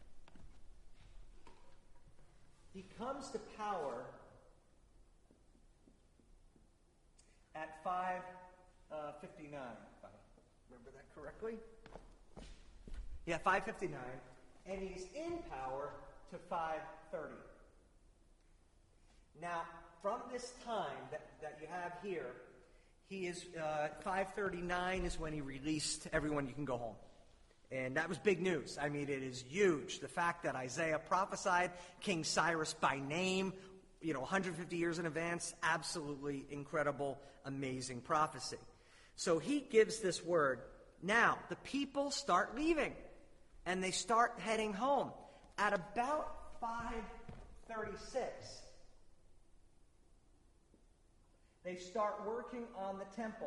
He comes to power at five fifty-nine, if I remember that correctly. Yeah, five fifty-nine. And he's in power to five thirty. Now, from this time that, that you have here, he is, uh, five thirty-nine is when he released everyone, you can go home. And that was big news. I mean, it is huge. The fact that Isaiah prophesied King Cyrus by name, you know, one hundred fifty years in advance, absolutely incredible, amazing prophecy. So he gives this word. Now, the people start leaving, and they start heading home. At about five thirty-six, they start working on the temple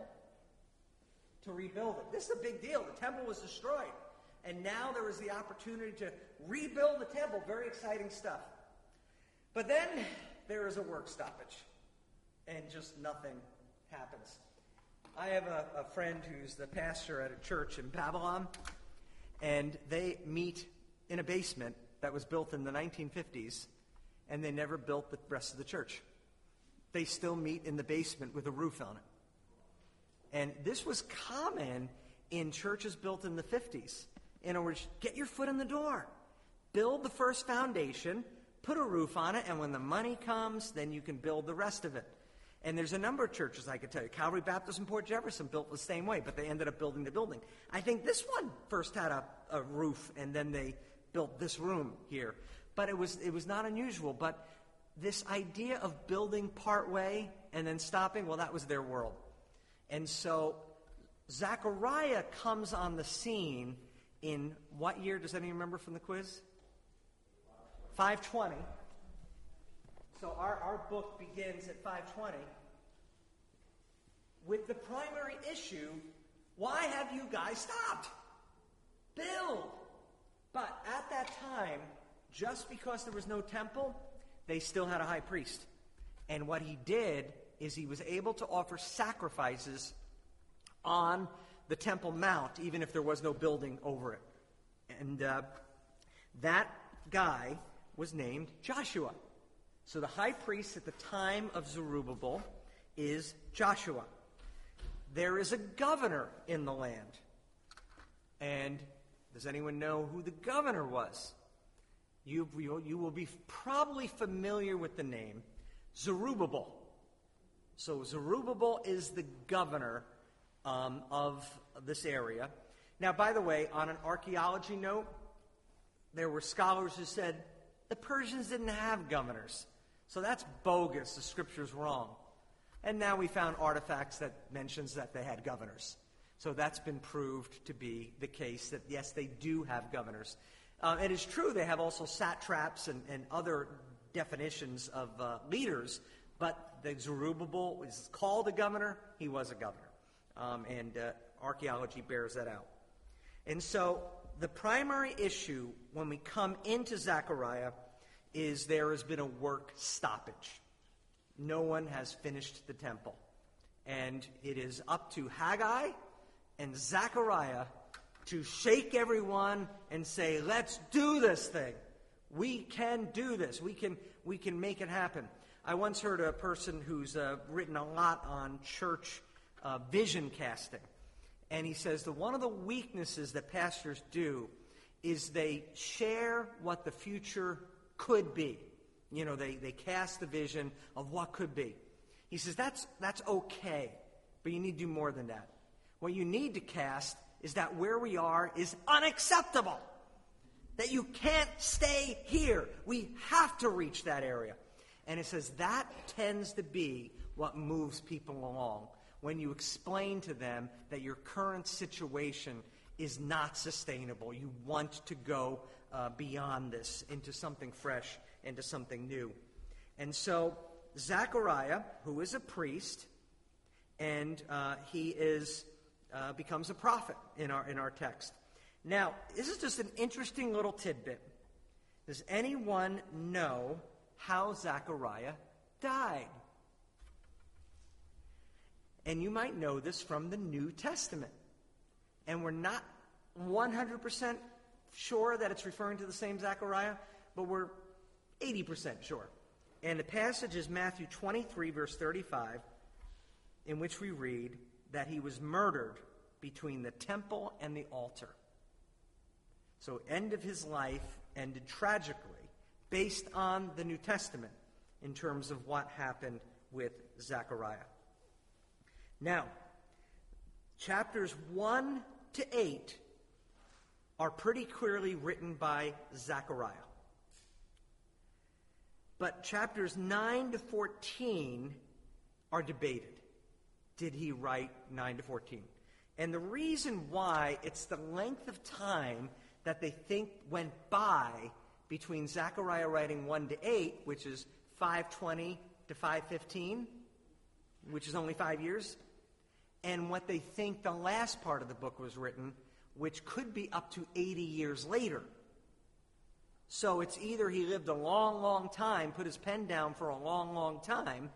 to rebuild it. This is a big deal. The temple was destroyed. And now there is the opportunity to rebuild the temple. Very exciting stuff. But then there is a work stoppage. And just nothing happens. I have a, a friend who's the pastor at a church in Babylon. And they meet in a basement that was built in the nineteen fifties. And they never built the rest of the church. They still meet in the basement with a roof on it. And this was common in churches built in the fifties. In other words, get your foot in the door. Build the first foundation, put a roof on it, and when the money comes, then you can build the rest of it. And there's a number of churches I could tell you. Calvary Baptist in Port Jefferson built the same way, but they ended up building the building. I think this one first had a, a roof, and then they built this room here. But it was it was not unusual. But this idea of building part way and then stopping, well, that was their world. And so Zechariah comes on the scene in what year? Does anyone remember from the quiz? five twenty. So our, our book begins at five twenty with the primary issue, why have you guys stopped? Build. But at that time, just because there was no temple, they still had a high priest. And what he did is he was able to offer sacrifices on the Temple Mount, even if there was no building over it. And uh, that guy was named Joshua. So the high priest at the time of Zerubbabel is Joshua. There is a governor in the land. And does anyone know who the governor was? You, you, you will be probably familiar with the name Zerubbabel. So Zerubbabel is the governor um, of this area. Now, by the way, on an archaeology note, there were scholars who said the Persians didn't have governors. So that's bogus. The scripture's wrong. And now we found artifacts that mentions that they had governors. So that's been proved to be the case, that yes, they do have governors. Uh, it is true they have also satraps and, and other definitions of uh, leaders, but the Zerubbabel is called a governor. He was a governor. Um, and uh, archaeology bears that out. And so the primary issue when we come into Zechariah is there has been a work stoppage. No one has finished the temple. And it is up to Haggai and Zechariah to shake everyone and say, let's do this thing. We can do this. We can, we can make it happen. I once heard a person who's uh, written a lot on church uh, vision casting. And he says that one of the weaknesses that pastors do is they share what the future could be. You know, they, they cast the vision of what could be. He says, that's, that's okay, but you need to do more than that. What you need to cast is that where we are is unacceptable. That you can't stay here. We have to reach that area. And it says that tends to be what moves people along. When you explain to them that your current situation is not sustainable. You want to go uh, beyond this, into something fresh, into something new. And so Zechariah, who is a priest, and uh, he is uh, becomes a prophet in our in our text. Now, this is just an interesting little tidbit. Does anyone know how Zechariah died? And you might know this from the New Testament. And we're not one hundred percent sure that it's referring to the same Zechariah, but we're eighty percent sure. And the passage is Matthew twenty-three, verse thirty-five, in which we read that he was murdered between the temple and the altar. So end of his life ended tragically, based on the New Testament, in terms of what happened with Zechariah. Now, chapters one to eight are pretty clearly written by Zechariah. But chapters nine to fourteen are debated. Did he write nine to fourteen? And the reason why, it's the length of time that they think went by between Zechariah writing one to eight, which is five twenty to five fifteen, which is only five years, and what they think the last part of the book was written, which could be up to eighty years later. So it's either he lived a long, long time, put his pen down for a long, long time,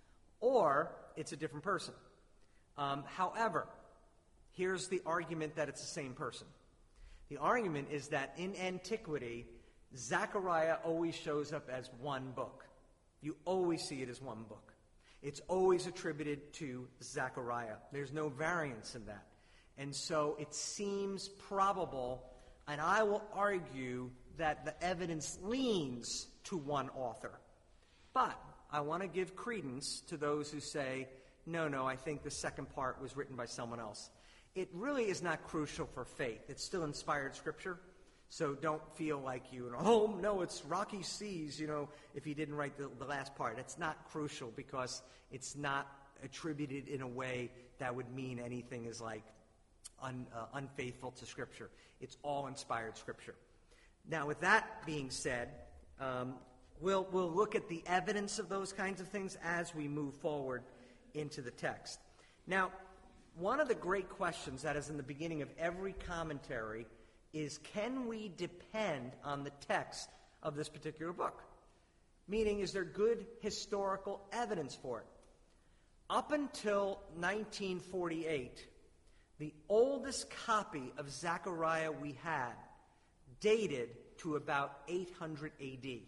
or it's a different person. Um, however, here's the argument that it's the same person. The argument is that in antiquity, Zechariah always shows up as one book. You always see it as one book. It's always attributed to Zechariah. There's no variance in that. And so it seems probable, and I will argue that the evidence leans to one author. But I want to give credence to those who say, no, no, I think the second part was written by someone else. It really is not crucial for faith. It's still inspired scripture. So don't feel like you, oh, no, it's rocky seas, you know, if he didn't write the, the last part. It's not crucial because it's not attributed in a way that would mean anything is like un, uh, unfaithful to scripture. It's all inspired scripture. Now, with that being said, um, we'll, we'll look at the evidence of those kinds of things as we move forward into the text. Now, one of the great questions that is in the beginning of every commentary is, can we depend on the text of this particular book? Meaning, is there good historical evidence for it? Up until nineteen forty-eight, the oldest copy of Zechariah we had dated to about eight hundred A D,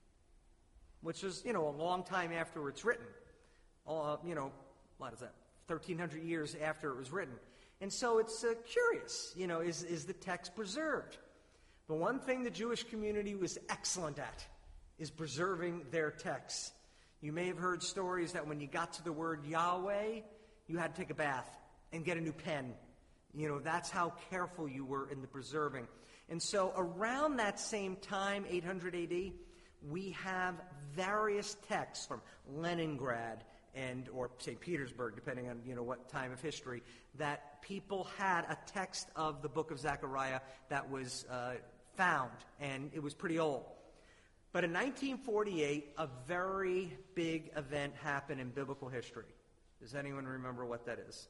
which is, you know, a long time after it's written. Uh, you know, what is that? thirteen hundred years after it was written. And so it's uh, curious, you know, is, is the text preserved? But one thing the Jewish community was excellent at is preserving their texts. You may have heard stories that when you got to the word Yahweh, you had to take a bath and get a new pen. You know, that's how careful you were in the preserving. And so around that same time, eight hundred A D, we have various texts from Leningrad and or Saint Petersburg, depending on, you know, what time of history, that people had a text of the book of Zechariah that was uh, found, and it was pretty old. But in nineteen forty-eight, a very big event happened in biblical history. Does anyone remember what that is?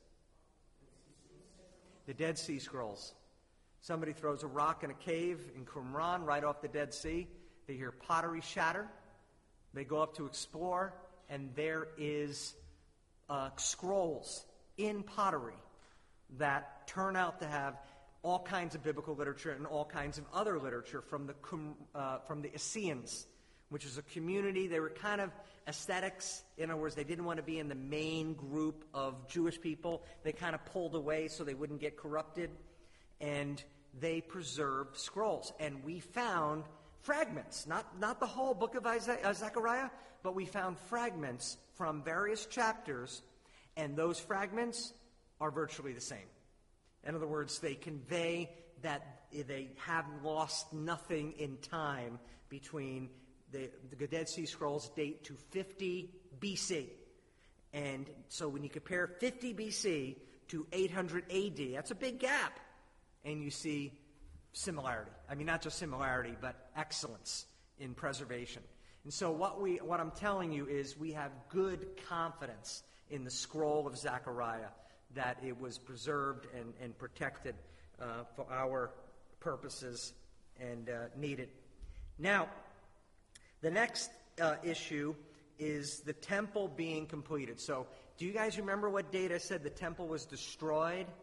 The Dead Sea Scrolls. Somebody throws a rock in a cave in Qumran, right off the Dead Sea. They hear pottery shatter. They go up to explore, and there is uh, scrolls in pottery that turn out to have all kinds of biblical literature and all kinds of other literature from the uh, from the Essenes, which is a community. They were kind of aesthetics. In other words, they didn't want to be in the main group of Jewish people. They kind of pulled away so they wouldn't get corrupted, and they preserved scrolls. And we found fragments, not, not the whole book of Isaiah, uh, Zechariah, but we found fragments from various chapters, and those fragments are virtually the same. In other words, they convey that they have lost nothing in time between the, the Dead Sea Scrolls date to fifty B C. And so when you compare fifty B C to eight hundred A D, that's a big gap. And you see similarity. I mean, not just similarity, but excellence in preservation. And so what we, what I'm telling you is we have good confidence in the scroll of Zechariah that it was preserved and, and protected uh, for our purposes and uh, needed. Now, the next uh, issue is the temple being completed. So, do you guys remember what date I said the temple was destroyed? It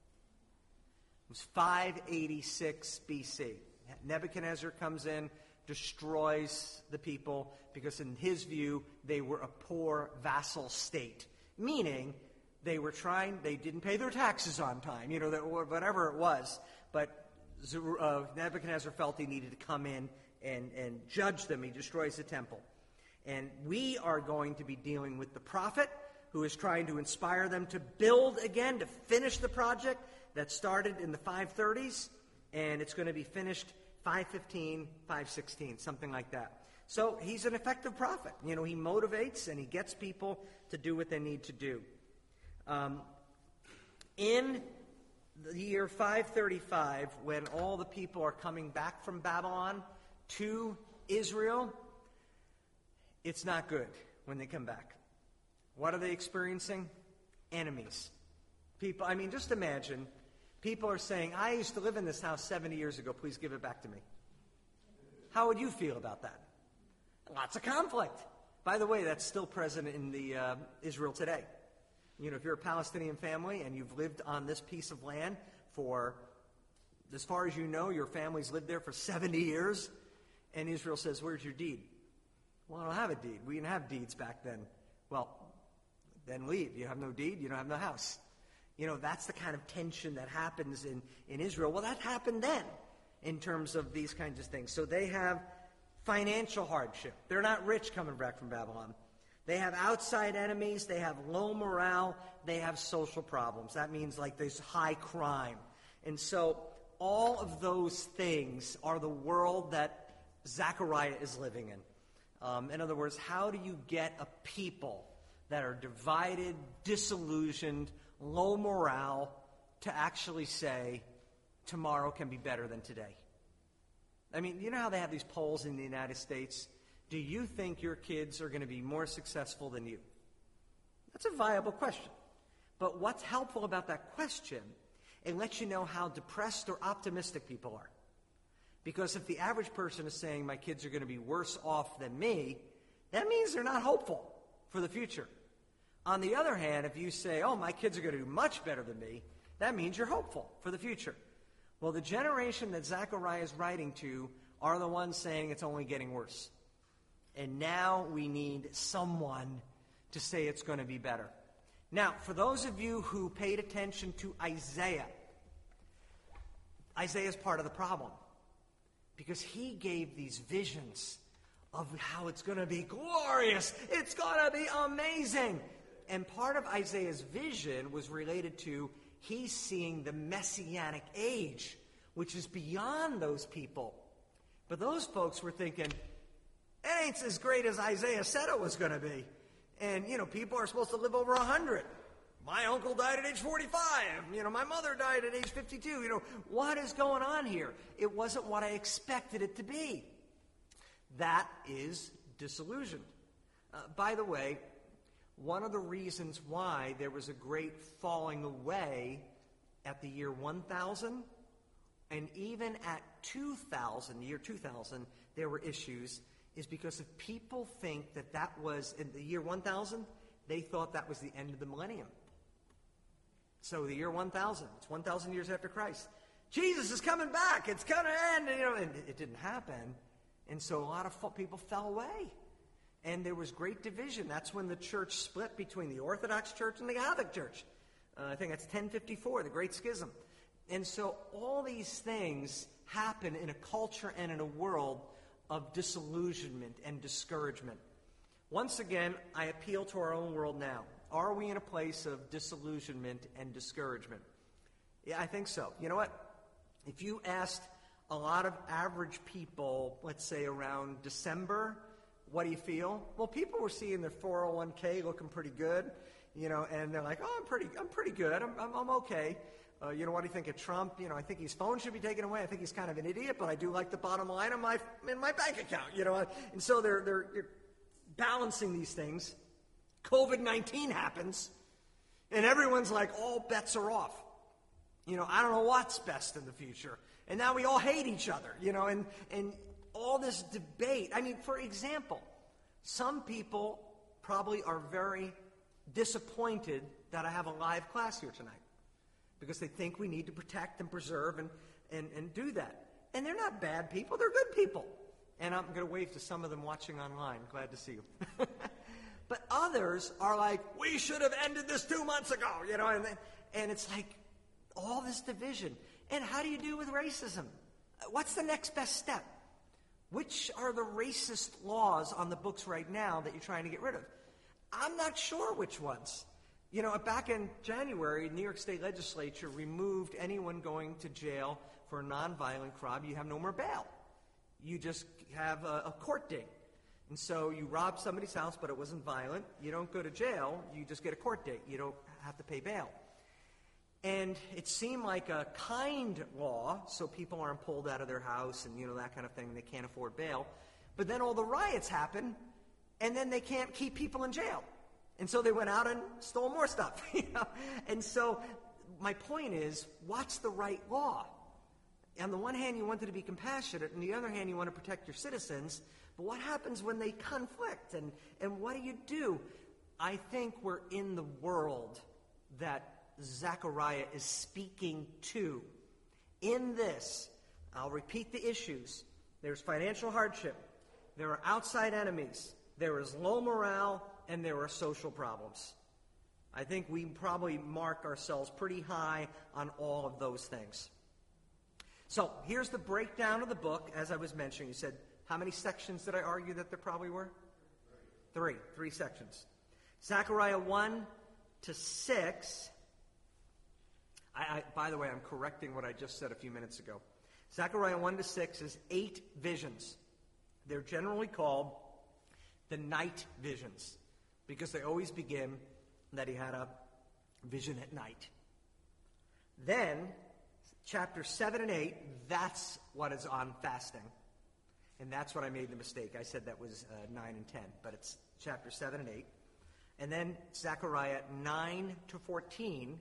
was five eighty-six B C. Nebuchadnezzar comes in, destroys the people, because in his view, they were a poor vassal state. Meaning, they were trying, they didn't pay their taxes on time, you know, or whatever it was. But uh, Nebuchadnezzar felt he needed to come in and, and judge them. He destroys the temple. And we are going to be dealing with the prophet who is trying to inspire them to build again, to finish the project that started in the five thirties, and it's going to be finished five fifteen, five sixteen, something like that. So he's an effective prophet. You know, he motivates and he gets people to do what they need to do. Um, in the year five thirty-five, when all the people are coming back from Babylon to Israel, it's not good when they come back. What are they experiencing? Enemies. People, I mean, just imagine, people are saying, I used to live in this house seventy years ago, please give it back to me. How would you feel about that? Lots of conflict. By the way, that's still present in the uh, Israel today. You know, if you're a Palestinian family and you've lived on this piece of land for, as far as you know, your family's lived there for seventy years, and Israel says, where's your deed? Well, I don't have a deed. We didn't have deeds back then. Well, then leave. You have no deed, you don't have no house. You know, that's the kind of tension that happens in, in Israel. Well, that happened then in terms of these kinds of things. So they have financial hardship. They're not rich coming back from Babylon. They have outside enemies. They have low morale. They have social problems. That means like there's high crime. And so all of those things are the world that Zechariah is living in. Um, in other words, how do you get a people that are divided, disillusioned, low morale to actually say tomorrow can be better than today? I mean, you know how they have these polls in the United States? Do you think your kids are going to be more successful than you? That's a viable question. But what's helpful about that question, it lets you know how depressed or optimistic people are. Because if the average person is saying my kids are going to be worse off than me, that means they're not hopeful for the future. On the other hand, if you say, oh, my kids are going to do much better than me, that means you're hopeful for the future. Well, the generation that Zechariah is writing to are the ones saying it's only getting worse. And now we need someone to say it's going to be better. Now, for those of you who paid attention to Isaiah, Isaiah is part of the problem. Because he gave these visions of how it's going to be glorious. It's going to be amazing. And part of Isaiah's vision was related to he's seeing the Messianic age, which is beyond those people. But those folks were thinking, it ain't as great as Isaiah said it was going to be. And, you know, people are supposed to live over one hundred. My uncle died at age forty-five. You know, my mother died at age fifty-two. You know, what is going on here? It wasn't what I expected it to be. That is disillusioned. Uh, by the way, one of the reasons why there was a great falling away at the year one thousand, and even at two thousand, the year two thousand, there were issues, is because if people think that that was, in the year one thousand, they thought that was the end of the millennium. So the year one thousand, it's one thousand years after Christ. Jesus is coming back. It's going to end. You know, and it didn't happen. And so a lot of people fell away. And there was great division. That's when the church split between the Orthodox Church and the Catholic Church. Uh, I think that's ten fifty-four, the Great Schism. And so all these things happen in a culture and in a world of disillusionment and discouragement. Once again, I appeal to our own world now. Are we in a place of disillusionment and discouragement? Yeah, I think so. You know what? If you asked a lot of average people, let's say around December, what do you feel? Well, people were seeing their four oh one k looking pretty good, you know, and they're like, oh, I'm pretty, I'm pretty good. I'm, I'm, I'm okay. Uh, you know, what do you think of Trump? You know, I think his phone should be taken away. I think he's kind of an idiot, but I do like the bottom line of my in my bank account. You know, and so they're they're, they're balancing these things. covid nineteen happens, and everyone's like, all bets are off. You know, I don't know what's best in the future, and now we all hate each other. You know, and and all this debate. I mean, for example, some people probably are very disappointed that I have a live class here tonight, because they think we need to protect and preserve and, and, and do that. And they're not bad people. They're good people. And I'm going to wave to some of them watching online. Glad to see you. But others are like, we should have ended this two months ago. You know, and, and it's like all this division. And how do you do with racism? What's the next best step? Which are the racist laws on the books right now that you're trying to get rid of? I'm not sure which ones. You know, back in January, New York State Legislature removed anyone going to jail for a nonviolent crime. You have no more bail. You just have a, a court date. And so you rob somebody's house, but it wasn't violent. You don't go to jail. You just get a court date. You don't have to pay bail. And it seemed like a kind law, so people aren't pulled out of their house and, you know, that kind of thing. They can't afford bail. But then all the riots happen, and then they can't keep people in jail. And so they went out and stole more stuff. You know? And so my point is, what's the right law? On the one hand, you want it to be compassionate. On the other hand, you want to protect your citizens. But what happens when they conflict? And, and what do you do? I think we're in the world that Zechariah is speaking to. In this, I'll repeat the issues. There's financial hardship. There are outside enemies. There is low morale. And there are social problems. I think we probably mark ourselves pretty high on all of those things. So here's the breakdown of the book, as I was mentioning. You said, how many sections did I argue that there probably were? Three. Three, Three sections. Zechariah one to six. I, I, by the way, I'm correcting what I just said a few minutes ago. Zechariah one to six is eight visions. They're generally called the night visions, because they always begin that he had a vision at night. Then, chapter seven and eight, that's what is on fasting. And that's what I made the mistake. I said that was uh, nine and ten, but it's chapter seven and eight. And then Zechariah nine to fourteen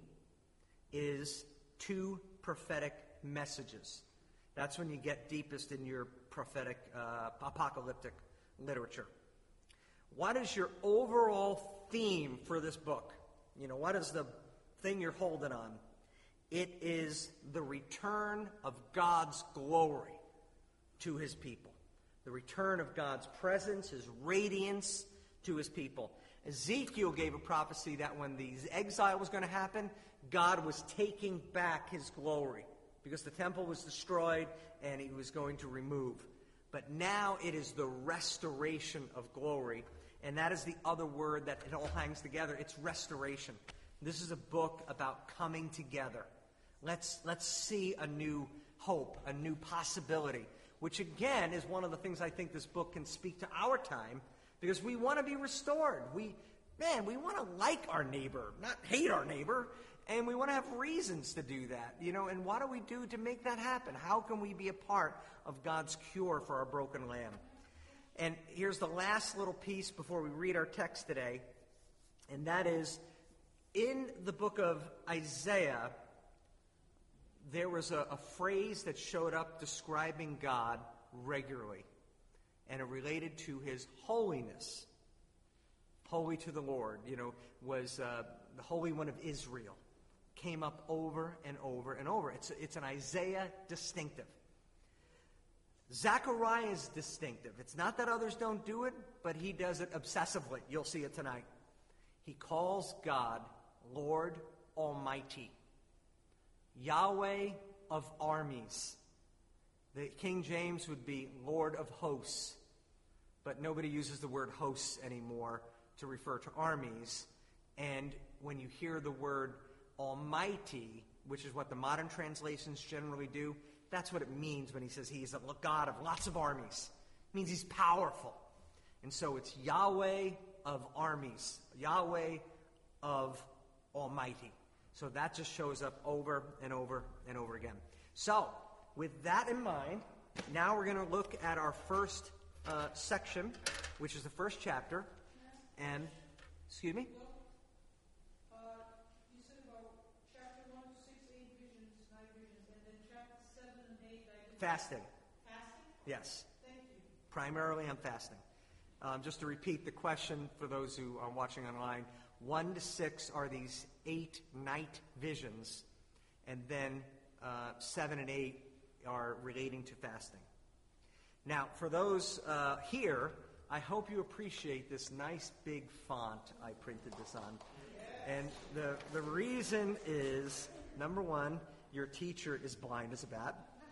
is two prophetic messages. That's when you get deepest in your prophetic, uh, apocalyptic literature. What is your overall theme for this book? You know, what is the thing you're holding on? It is the return of God's glory to his people. The return of God's presence, his radiance to his people. Ezekiel gave a prophecy that when the exile was going to happen, God was taking back his glory because the temple was destroyed and he was going to remove. But now it is the restoration of glory. And that is the other word that it all hangs together. It's restoration. This is a book about coming together. Let's, let's see a new hope, a new possibility, which again is one of the things I think this book can speak to our time, because we want to be restored. We, man, we want to like our neighbor, not hate our neighbor, and we want to have reasons to do that. You know, and what do we do to make that happen? How can we be a part of God's cure for our broken lamb? And here's the last little piece before we read our text today, and that is, in the book of Isaiah, there was a, a phrase that showed up describing God regularly, and it related to his holiness. Holy to the Lord, you know, was uh, the Holy One of Israel. Came up over and over and over. It's, it's an Isaiah distinctive. Zechariah is distinctive. It's not that others don't do it, but he does it obsessively. You'll see it tonight. He calls God Lord Almighty, Yahweh of armies. The King James would be Lord of hosts, but nobody uses the word hosts anymore to refer to armies. And when you hear the word Almighty, which is what the modern translations generally do, that's what it means when he says he's a God of lots of armies. It means he's powerful. And so it's Yahweh of armies, Yahweh of Almighty. So that just shows up over and over and over again. So, with that in mind, now we're going to look at our first uh, section, which is the first chapter. And, excuse me? Uh, you said about chapter one, six, eight visions, nine visions, and then chapter seven and eight, I didn't... Fasting. Fasting? Yes. Thank you. Primarily on fasting. Um, just to repeat the question for those who are watching online, one to six are these eight night visions, and then uh, seven and eight are relating to fasting. Now, for those uh, here, I hope you appreciate this nice big font I printed this on. And the, the reason is, number one, your teacher is blind as a bat.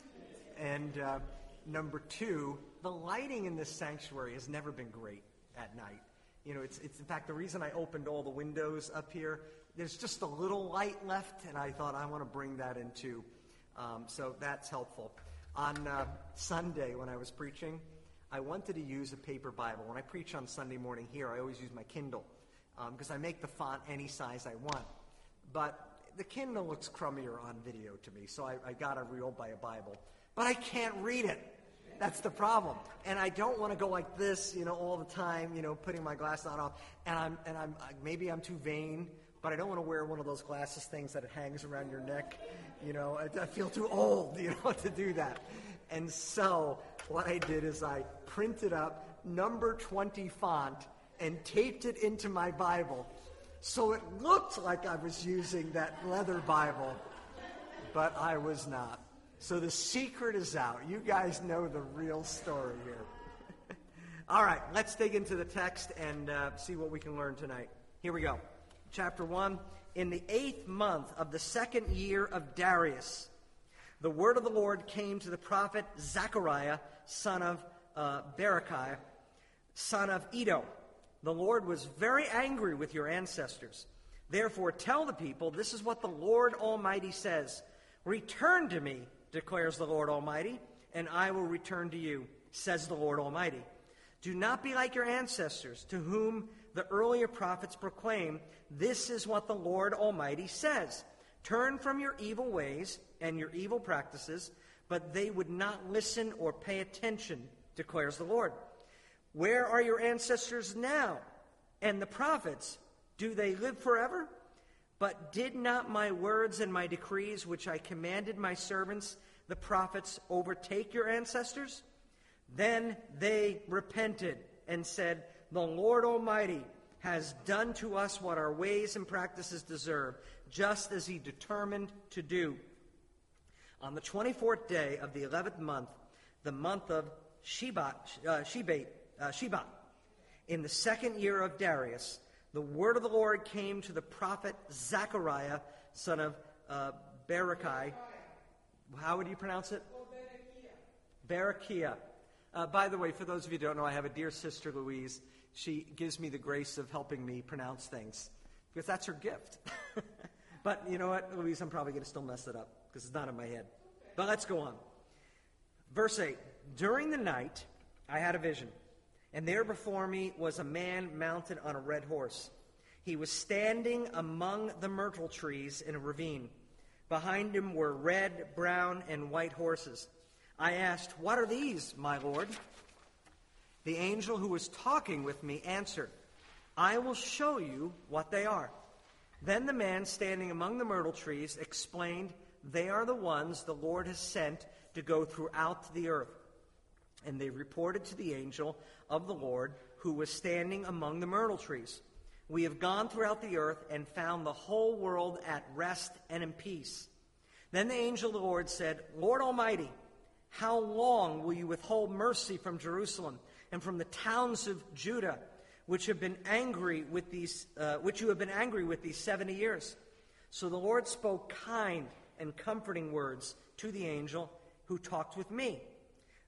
And uh, number two, the lighting in this sanctuary has never been great at night. You know, it's, it's in fact the reason I opened all the windows up here. There's just a little light left, and I thought I want to bring that in too. Um, so that's helpful. On uh, Sunday when I was preaching, I wanted to use a paper Bible. When I preach on Sunday morning here, I always use my Kindle because um, I make the font any size I want. But the Kindle looks crummier on video to me, so I, I got a real by a Bible. But I can't read it. That's the problem. And I don't want to go like this, you know, all the time, you know, putting my glasses on off. And I'm, and I'm, maybe I'm too vain, but I don't want to wear one of those glasses things that it hangs around your neck. You know, I, I feel too old, you know, to do that. And so what I did is I printed up number twenty font and taped it into my Bible. So it looked like I was using that leather Bible, but I was not. So the secret is out. You guys know the real story here. All right, let's dig into the text and uh, see what we can learn tonight. Here we go. Chapter one. In the eighth month of the second year of Darius, the word of the Lord came to the prophet Zechariah, son of uh, Berechiah, son of Iddo. The Lord was very angry with your ancestors. Therefore tell the people, this is what the Lord Almighty says. Return to me, declares the Lord Almighty, and I will return to you, says the Lord Almighty. Do not be like your ancestors, to whom the earlier prophets proclaim, this is what the Lord Almighty says. Turn from your evil ways and your evil practices, but they would not listen or pay attention, declares the Lord. Where are your ancestors now? And the prophets, do they live forever? But did not my words and my decrees, which I commanded my servants, the prophets, overtake your ancestors? Then they repented and said, the Lord Almighty has done to us what our ways and practices deserve, just as he determined to do. On the twenty-fourth day of the eleventh month, the month of Shebat, uh, Shebat, uh, Shebat, in the second year of Darius, the word of the Lord came to the prophet Zechariah, son of uh, Berechiah. How would you pronounce it? Oh, Berechiah. Berechiah. Uh, by the way, for those of you who don't know, I have a dear sister, Louise. She gives me the grace of helping me pronounce things, because that's her gift. But you know what, Louise, I'm probably going to still mess it up, because it's not in my head. But let's go on. Verse eight. During the night, I had a vision, and there before me was a man mounted on a red horse. He was standing among the myrtle trees in a ravine. Behind him were red, brown, and white horses. I asked, what are these, my Lord? The angel who was talking with me answered, I will show you what they are. Then the man standing among the myrtle trees explained, they are the ones the Lord has sent to go throughout the earth. And they reported to the angel of the Lord who was standing among the myrtle trees, we have gone throughout the earth and found the whole world at rest and in peace. Then the angel of the Lord said, Lord Almighty, how long will you withhold mercy from Jerusalem and from the towns of Judah, which have been angry with these, uh, which you have been angry with these seventy years? So the Lord spoke kind and comforting words to the angel who talked with me.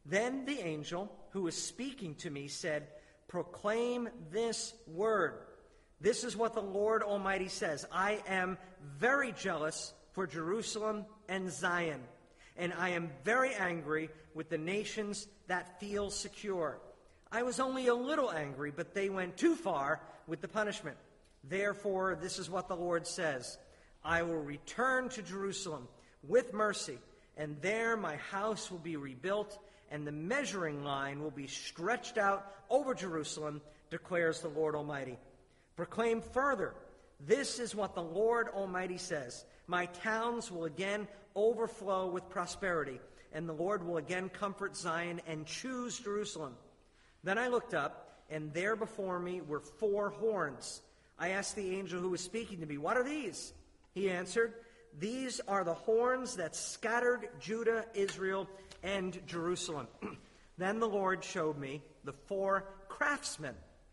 Then the angel who was speaking to me said, "Proclaim this word. This is what the Lord Almighty says. I am very jealous for Jerusalem and Zion, and I am very angry with the nations that feel secure. I was only a little angry, but they went too far with the punishment. Therefore, this is what the Lord says. I will return to Jerusalem with mercy, and there my house will be rebuilt, and the measuring line will be stretched out over Jerusalem, declares the Lord Almighty. Proclaim further, this is what the Lord Almighty says. My towns will again overflow with prosperity, and the Lord will again comfort Zion and choose Jerusalem. Then I looked up, and there before me were four horns. I asked the angel who was speaking to me, "What are these?" He answered, "These are the horns that scattered Judah, Israel, and Jerusalem." Then the Lord showed me the four craftsmen.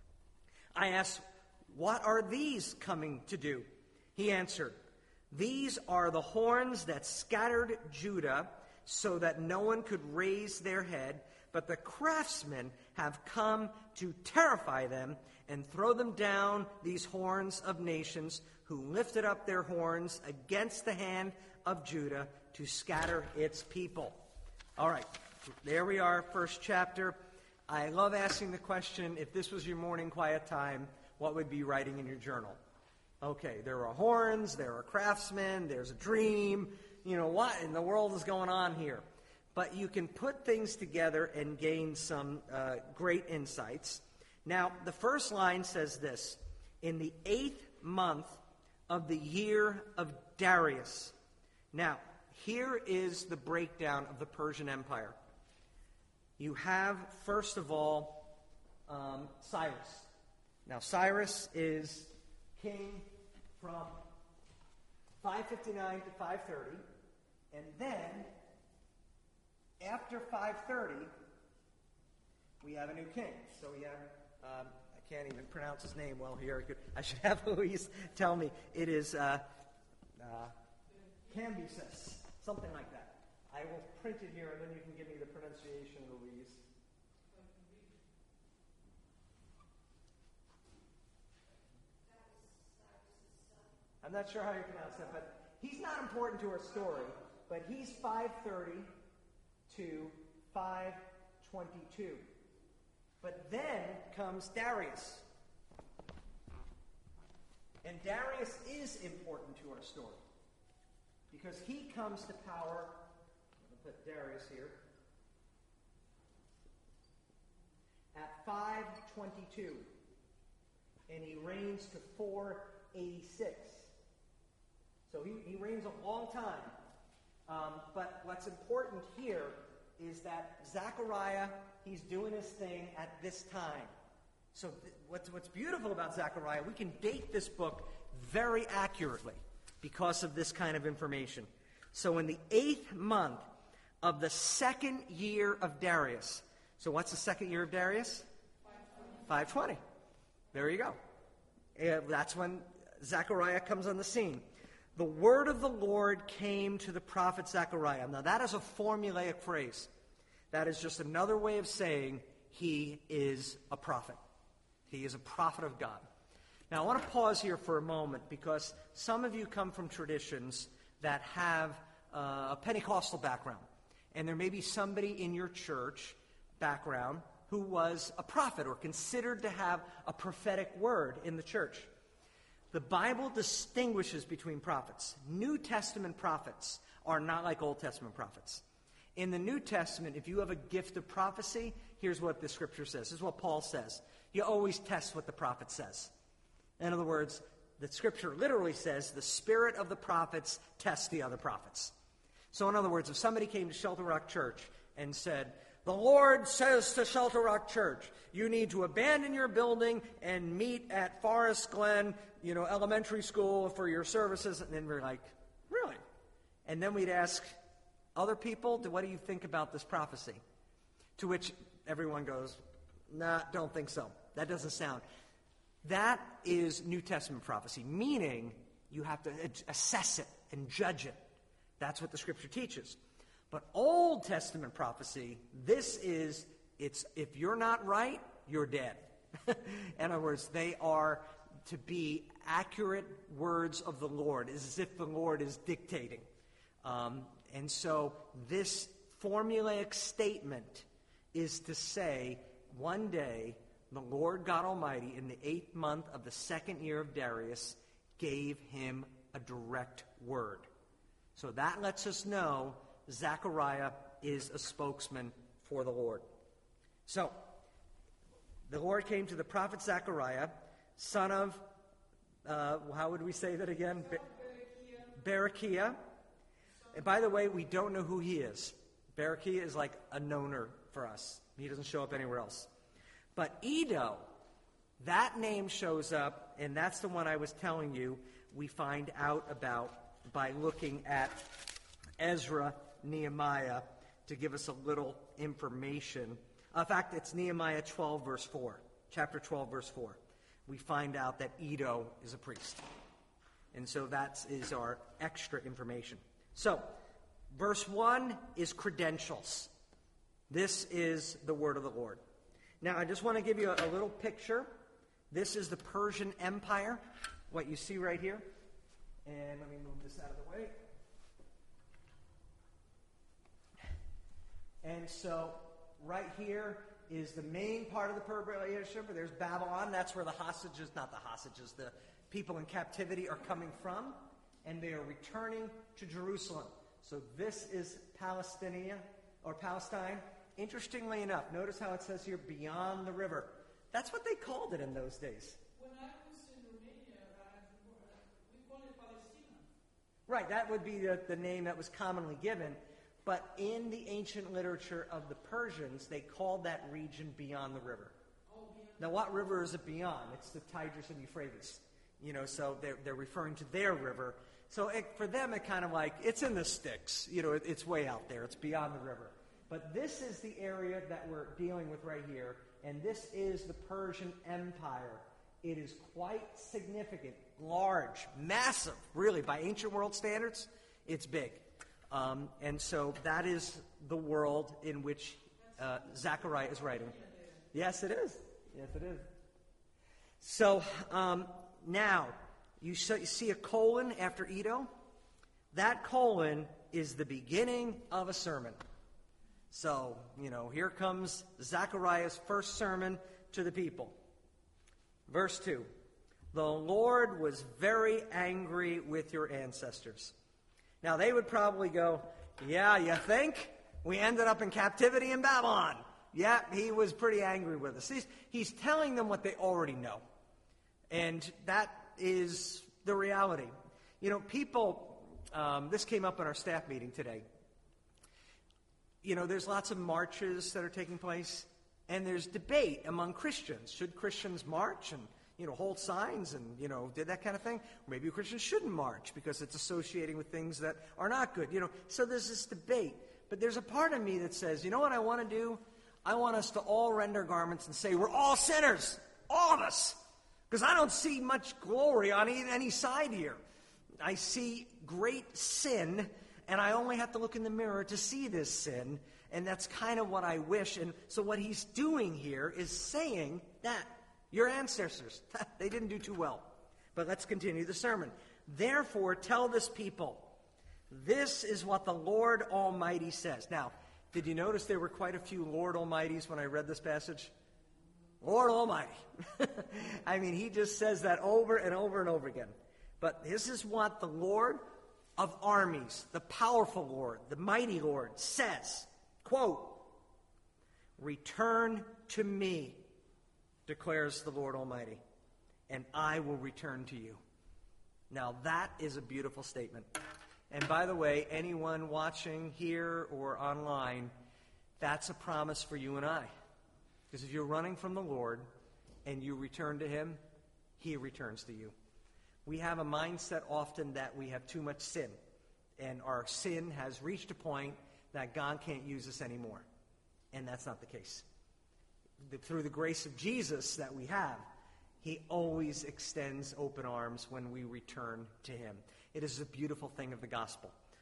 I asked, "What are these coming to do?" He answered, "These are the horns that scattered Judah so that no one could raise their head, but the craftsmen have come to terrify them and throw them down, these horns of nations who lifted up their horns against the hand of Judah to scatter its people." All right, there we are, first chapter. I love asking the question, if this was your morning quiet time, what would be writing in your journal? Okay, there are horns, there are craftsmen, there's a dream. You know, what in the world is going on here? But you can put things together and gain some uh, great insights. Now, the first line says this: in the eighth month of the year of Darius. Now, here is the breakdown of the Persian Empire. You have, first of all, um, Cyrus. Now, Cyrus is king from five fifty-nine to five thirty, and then after five thirty, we have a new king. So we have, um, I can't even pronounce his name well here. I should have Louise tell me. It is uh, uh, Cambyses, something like that. I will print it here, and then you can give me the pronunciation, Louise. I'm not sure how you pronounce that, but he's not important to our story. But he's five thirty to five twenty-two. But then comes Darius. And Darius is important to our story, because he comes to power. I'll put Darius here. At five twenty-two. And he reigns to four eighty-six. So he, he reigns a long time. Um, but what's important here is that Zechariah, he's doing his thing at this time. So th- what's, what's beautiful about Zechariah, we can date this book very accurately because of this kind of information. So in the eighth month of the second year of Darius. So what's the second year of Darius? five twenty. There you go. Uh, that's when Zechariah comes on the scene. The word of the Lord came to the prophet Zechariah. Now, that is a formulaic phrase. That is just another way of saying he is a prophet. He is a prophet of God. Now, I want to pause here for a moment, because some of you come from traditions that have uh, a Pentecostal background. And there may be somebody in your church background who was a prophet or considered to have a prophetic word in the church. The Bible distinguishes between prophets. New Testament prophets are not like Old Testament prophets. In the New Testament, if you have a gift of prophecy, here's what the Scripture says. This is what Paul says. You always test what the prophet says. In other words, the Scripture literally says the spirit of the prophets tests the other prophets. So in other words, if somebody came to Shelter Rock Church and said, "The Lord says to Shelter Rock Church, you need to abandon your building and meet at Forest Glen, you know, elementary school for your services," and then we're like, "Really?" And then we'd ask other people, "What do you think about this prophecy?" To which everyone goes, "Nah, don't think so. That doesn't sound." That is New Testament prophecy, meaning you have to assess it and judge it. That's what the Scripture teaches. But Old Testament prophecy, this is, it's if you're not right, you're dead. In other words, they are to be accurate words of the Lord, as if the Lord is dictating. Um, and so this formulaic statement is to say, one day, the Lord God Almighty, in the eighth month of the second year of Darius, gave him a direct word. So that lets us know Zechariah is a spokesman for the Lord. So, the Lord came to the prophet Zechariah, son of, uh, how would we say that again? Be- Berechiah. And by the way, we don't know who he is. Berechiah is like a knower for us. He doesn't show up anywhere else. But Iddo, that name shows up, and that's the one I was telling you we find out about by looking at Ezra, Nehemiah, to give us a little information. In fact, it's Nehemiah twelve, verse four. Chapter twelve, verse four. We find out that Iddo is a priest. And so that is our extra information. So, verse one is credentials. This is the word of the Lord. Now, I just want to give you a, a little picture. This is the Persian Empire, what you see right here. And let me move this out of the way. And so, right here is the main part of the Persian. There's Babylon. That's where the hostages, not the hostages, the people in captivity are coming from. And they are returning to Jerusalem. So this is Palestine, or Palestine. Interestingly enough, notice how it says here, beyond the river. That's what they called it in those days. When I was in Romania, uh, we called it Palestina. Right, that would be the, the name that was commonly given. But in the ancient literature of the Persians, they called that region beyond the river. Oh, beyond. Now, what river is it beyond? It's the Tigris and Euphrates. You know, so they're, they're referring to their river. So it, for them, it kind of like, it's in the sticks. You know, it, it's way out there. It's beyond the river. But this is the area that we're dealing with right here, and this is the Persian Empire. It is quite significant, large, massive, really, by ancient world standards, it's big. Um, and so that is the world in which uh, Zechariah is writing. Yes, it is. Yes, it is. So um, now, you, so, you see a colon after Iddo? That colon is the beginning of a sermon. So, you know, here comes Zechariah's first sermon to the people. Verse two. The Lord was very angry with your ancestors. Now, they would probably go, yeah, you think? We ended up in captivity in Babylon. Yeah, he was pretty angry with us. He's, he's telling them what they already know. And that is the reality. You know, people, um, this came up in our staff meeting today. You know, there's lots of marches that are taking place, and there's debate among Christians. Should Christians march and, you know, hold signs and, you know, did that kind of thing? Or maybe Christians shouldn't march because it's associating with things that are not good. You know, so there's this debate. But there's a part of me that says, you know what I want to do? I want us to all rend our garments and say, we're all sinners, all of us. Because I don't see much glory on any side here. I see great sin, and I only have to look in the mirror to see this sin, and that's kind of what I wish. And so what he's doing here is saying that your ancestors, they didn't do too well. But let's continue the sermon. Therefore, tell this people, this is what the Lord Almighty says. Now, did you notice there were quite a few Lord Almighties when I read this passage? Lord Almighty. I mean, he just says that over and over and over again. But this is what the Lord of armies, the powerful Lord, the mighty Lord, says, quote, return to me, declares the Lord Almighty, and I will return to you. Now, that is a beautiful statement. And by the way, anyone watching here or online, that's a promise for you and I. Because if you're running from the Lord and you return to him, he returns to you. We have a mindset often that we have too much sin, and our sin has reached a point that God can't use us anymore. And that's not the case. The, through the grace of Jesus that we have, he always extends open arms when we return to him. It is a beautiful thing of the gospel.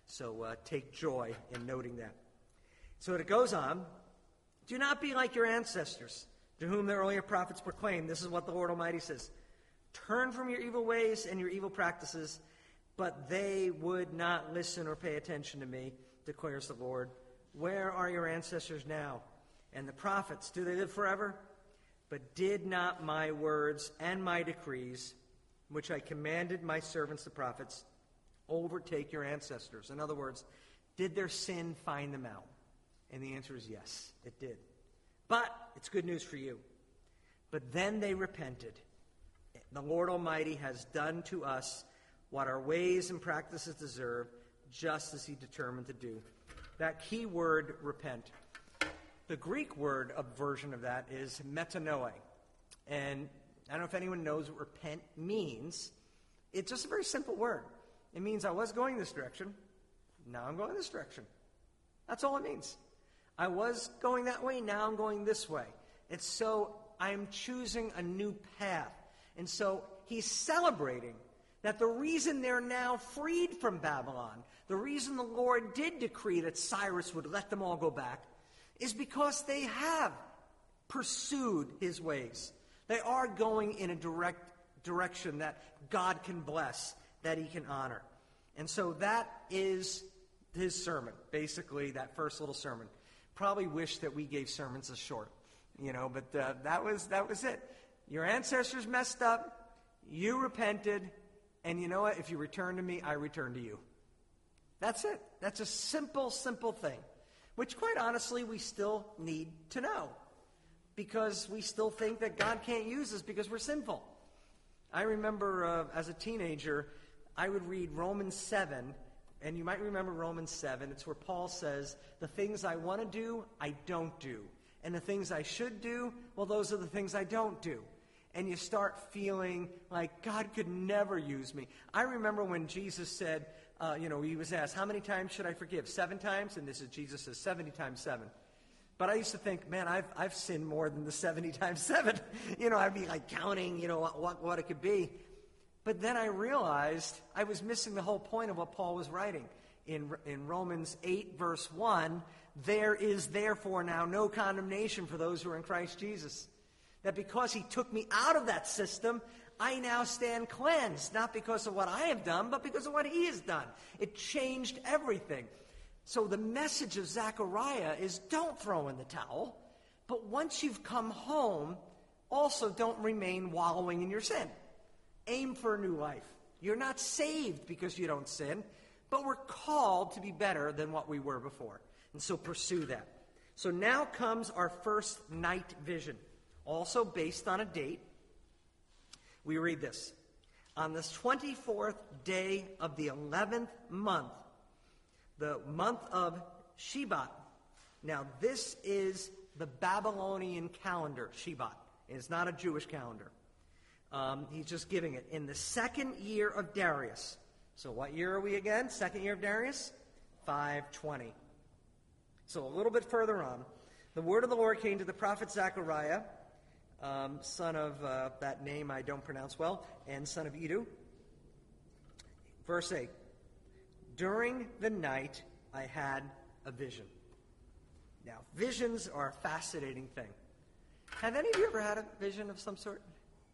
So uh, take joy in noting that. So it goes on. Do not be like your ancestors, to whom the earlier prophets proclaimed. This is what the Lord Almighty says. Turn from your evil ways and your evil practices, but they would not listen or pay attention to me, declares the Lord. Where are your ancestors now? And the prophets, do they live forever? But did not my words and my decrees, which I commanded my servants the prophets, overtake your ancestors? In other words, did their sin find them out? And the answer is yes, it did. But it's good news for you. But then they repented. The Lord Almighty has done to us what our ways and practices deserve, just as he determined to do. That key word, repent. The Greek word of version of that is metanoe. And I don't know if anyone knows what repent means. It's just a very simple word. It means I was going this direction. Now I'm going this direction. That's all it means. I was going that way. Now I'm going this way. It's so I'm choosing a new path. And so he's celebrating that the reason they're now freed from Babylon, the reason the Lord did decree that Cyrus would let them all go back, is because they have pursued his ways. They are going in a direct direction that God can bless, that he can honor. And so that is his sermon, basically, that first little sermon. Probably wish that we gave sermons as short, you know, but uh, that was that was it. Your ancestors messed up, you repented, and you know what? If you return to me, I return to you. That's it. That's a simple, simple thing, which quite honestly we still need to know, because we still think that God can't use us because we're sinful. I remember uh, as a teenager, I would read Romans seven. And you might remember Romans seven. It's where Paul says, the things I want to do, I don't do. And the things I should do, well, those are the things I don't do. And you start feeling like God could never use me. I remember when Jesus said, uh, you know, he was asked, how many times should I forgive? Seven times? And this is Jesus says, seventy times seven. But I used to think, man, I've I've sinned more than the seventy times seven. You know, I'd be like counting, you know, what, what, what it could be. But then I realized I was missing the whole point of what Paul was writing. In, in Romans eight, verse one, there is therefore now no condemnation for those who are in Christ Jesus. That because he took me out of that system, I now stand cleansed, not because of what I have done, but because of what he has done. It changed everything. So the message of Zechariah is don't throw in the towel, but once you've come home, also don't remain wallowing in your sin. Aim for a new life. You're not saved because you don't sin, but we're called to be better than what we were before. And so pursue that. So now comes our first night vision, also based on a date. We read this. On the twenty-fourth day of the eleventh month, the month of Shebat. Now this is the Babylonian calendar, Shebat. It's not a Jewish calendar. Um, he's just giving it. In the second year of Darius. So what year are we again? Second year of Darius? five twenty. So a little bit further on. The word of the Lord came to the prophet Zechariah, um, son of uh, that name I don't pronounce well, and son of Edu. Verse eight. During the night I had a vision. Now, visions are a fascinating thing. Have any of you ever had a vision of some sort?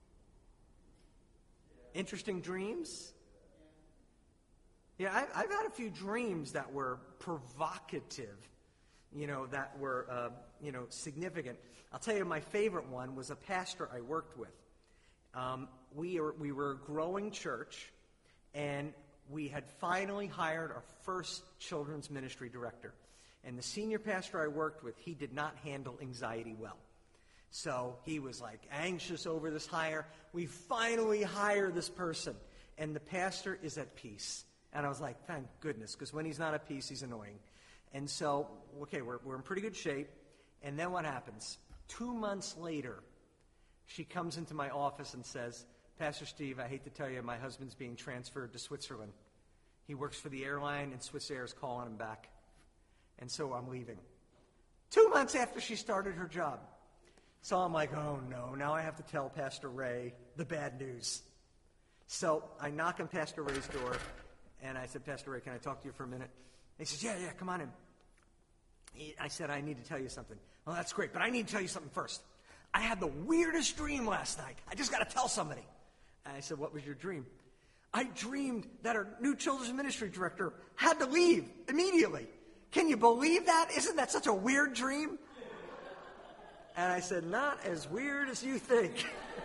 Interesting dreams? Yeah, I, I've had a few dreams that were provocative, you know, that were, uh, you know, significant. I'll tell you, my favorite one was a pastor I worked with. Um, we, are, we were a growing church, and we had finally hired our first children's ministry director. And the senior pastor I worked with, he did not handle anxiety well. So he was like anxious over this hire. We finally hire this person. And the pastor is at peace. And I was like, thank goodness, because when he's not at peace, he's annoying. And so, okay, we're, we're in pretty good shape. And then what happens? Two months later, she comes into my office and says, Pastor Steve, I hate to tell you, my husband's being transferred to Switzerland. He works for the airline, and Swiss Air is calling him back. And so I'm leaving. Two months after she started her job. So I'm like, oh no, now I have to tell Pastor Ray the bad news. So I knock on Pastor Ray's door, And I said, Pastor Ray, can I talk to you for a minute? He says, yeah, yeah, come on in. He, I said, I need to tell you something. Well, that's great, but I need to tell you something first. I had the weirdest dream last night. I just got to tell somebody. And I said, what was your dream? I dreamed that our new children's ministry director had to leave immediately. Can you believe that? Isn't that such a weird dream? And I said, not as weird as you think.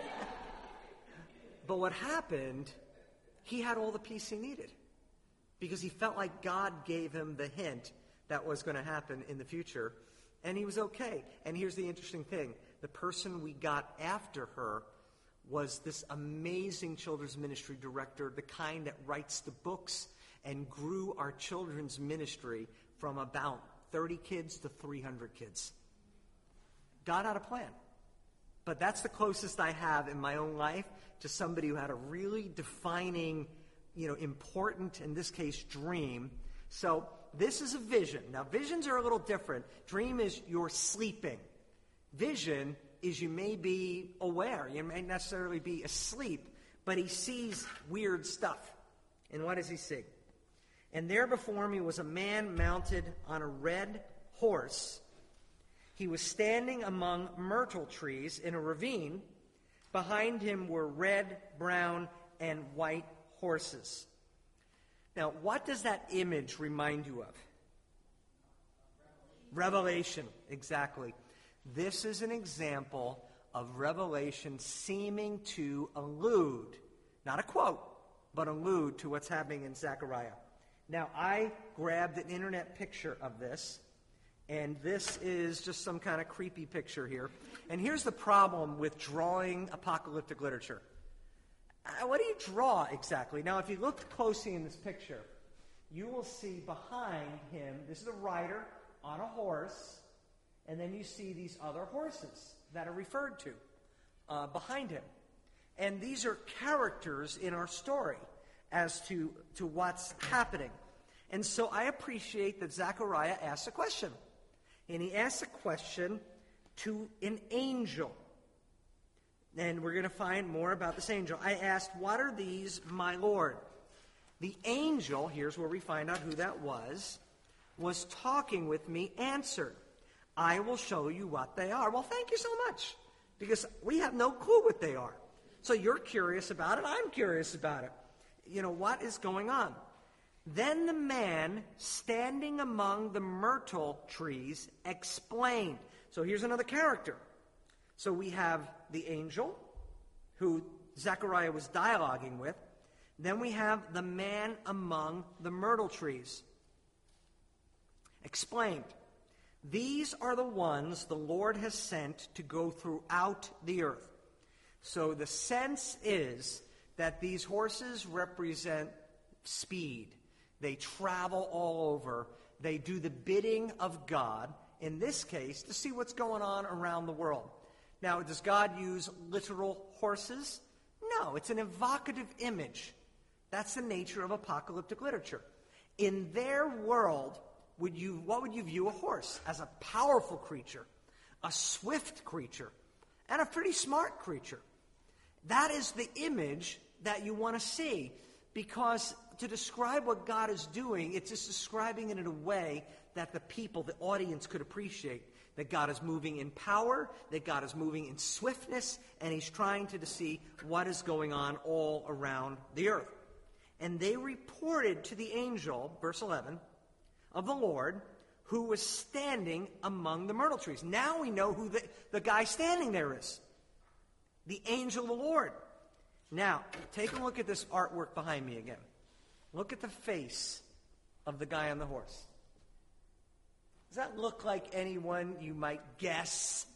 But what happened, he had all the peace he needed because he felt like God gave him the hint that was going to happen in the future, and he was okay. And here's the interesting thing. The person we got after her was this amazing children's ministry director, the kind that writes the books and grew our children's ministry from about thirty kids to three hundred kids. God had a plan. But that's the closest I have in my own life to somebody who had a really defining, you know, important, in this case, dream. So this is a vision. Now, visions are a little different. Dream is you're sleeping. Vision is you may be aware. You may necessarily be asleep, but he sees weird stuff. And what does he see? And there before me was a man mounted on a red horse. He was standing among myrtle trees in a ravine. Behind him were red, brown, and white horses. Now, what does that image remind you of? Revelation, exactly. This is an example of Revelation seeming to allude, not a quote, but allude to what's happening in Zechariah. Now, I grabbed an internet picture of this, and this is just some kind of creepy picture here. And here's the problem with drawing apocalyptic literature. Uh, what do you draw exactly? Now, if you look closely in this picture, you will see behind him, this is a rider on a horse, and then you see these other horses that are referred to uh, behind him. And these are characters in our story as to, to what's happening. And so I appreciate that Zechariah asks a question. And he asks a question to an angel. And we're going to find more about this angel. I asked, what are these, my Lord? The angel, here's where we find out who that was, was talking with me, answered, I will show you what they are. Well, thank you so much, because we have no clue what they are. So you're curious about it. I'm curious about it. You know, what is going on? Then the man standing among the myrtle trees explained. So here's another character. So we have the angel who Zechariah was dialoguing with. Then we have the man among the myrtle trees. Explained. These are the ones the Lord has sent to go throughout the earth. So the sense is that these horses represent speed. They travel all over. They do the bidding of God, in this case, to see what's going on around the world. Now, does God use literal horses? No, it's an evocative image. That's the nature of apocalyptic literature. In their world, would you, what would you view a horse? As a powerful creature, a swift creature, and a pretty smart creature. That is the image that you want to see, because to describe what God is doing, it's just describing it in a way that the people, the audience, could appreciate. That God is moving in power, that God is moving in swiftness, and he's trying to see what is going on all around the earth. And they reported to the angel, verse eleven, of the Lord, who was standing among the myrtle trees. Now we know who the, the guy standing there is. The angel of the Lord. Now, take a look at this artwork behind me again. Look at the face of the guy on the horse. Does that look like anyone you might guess?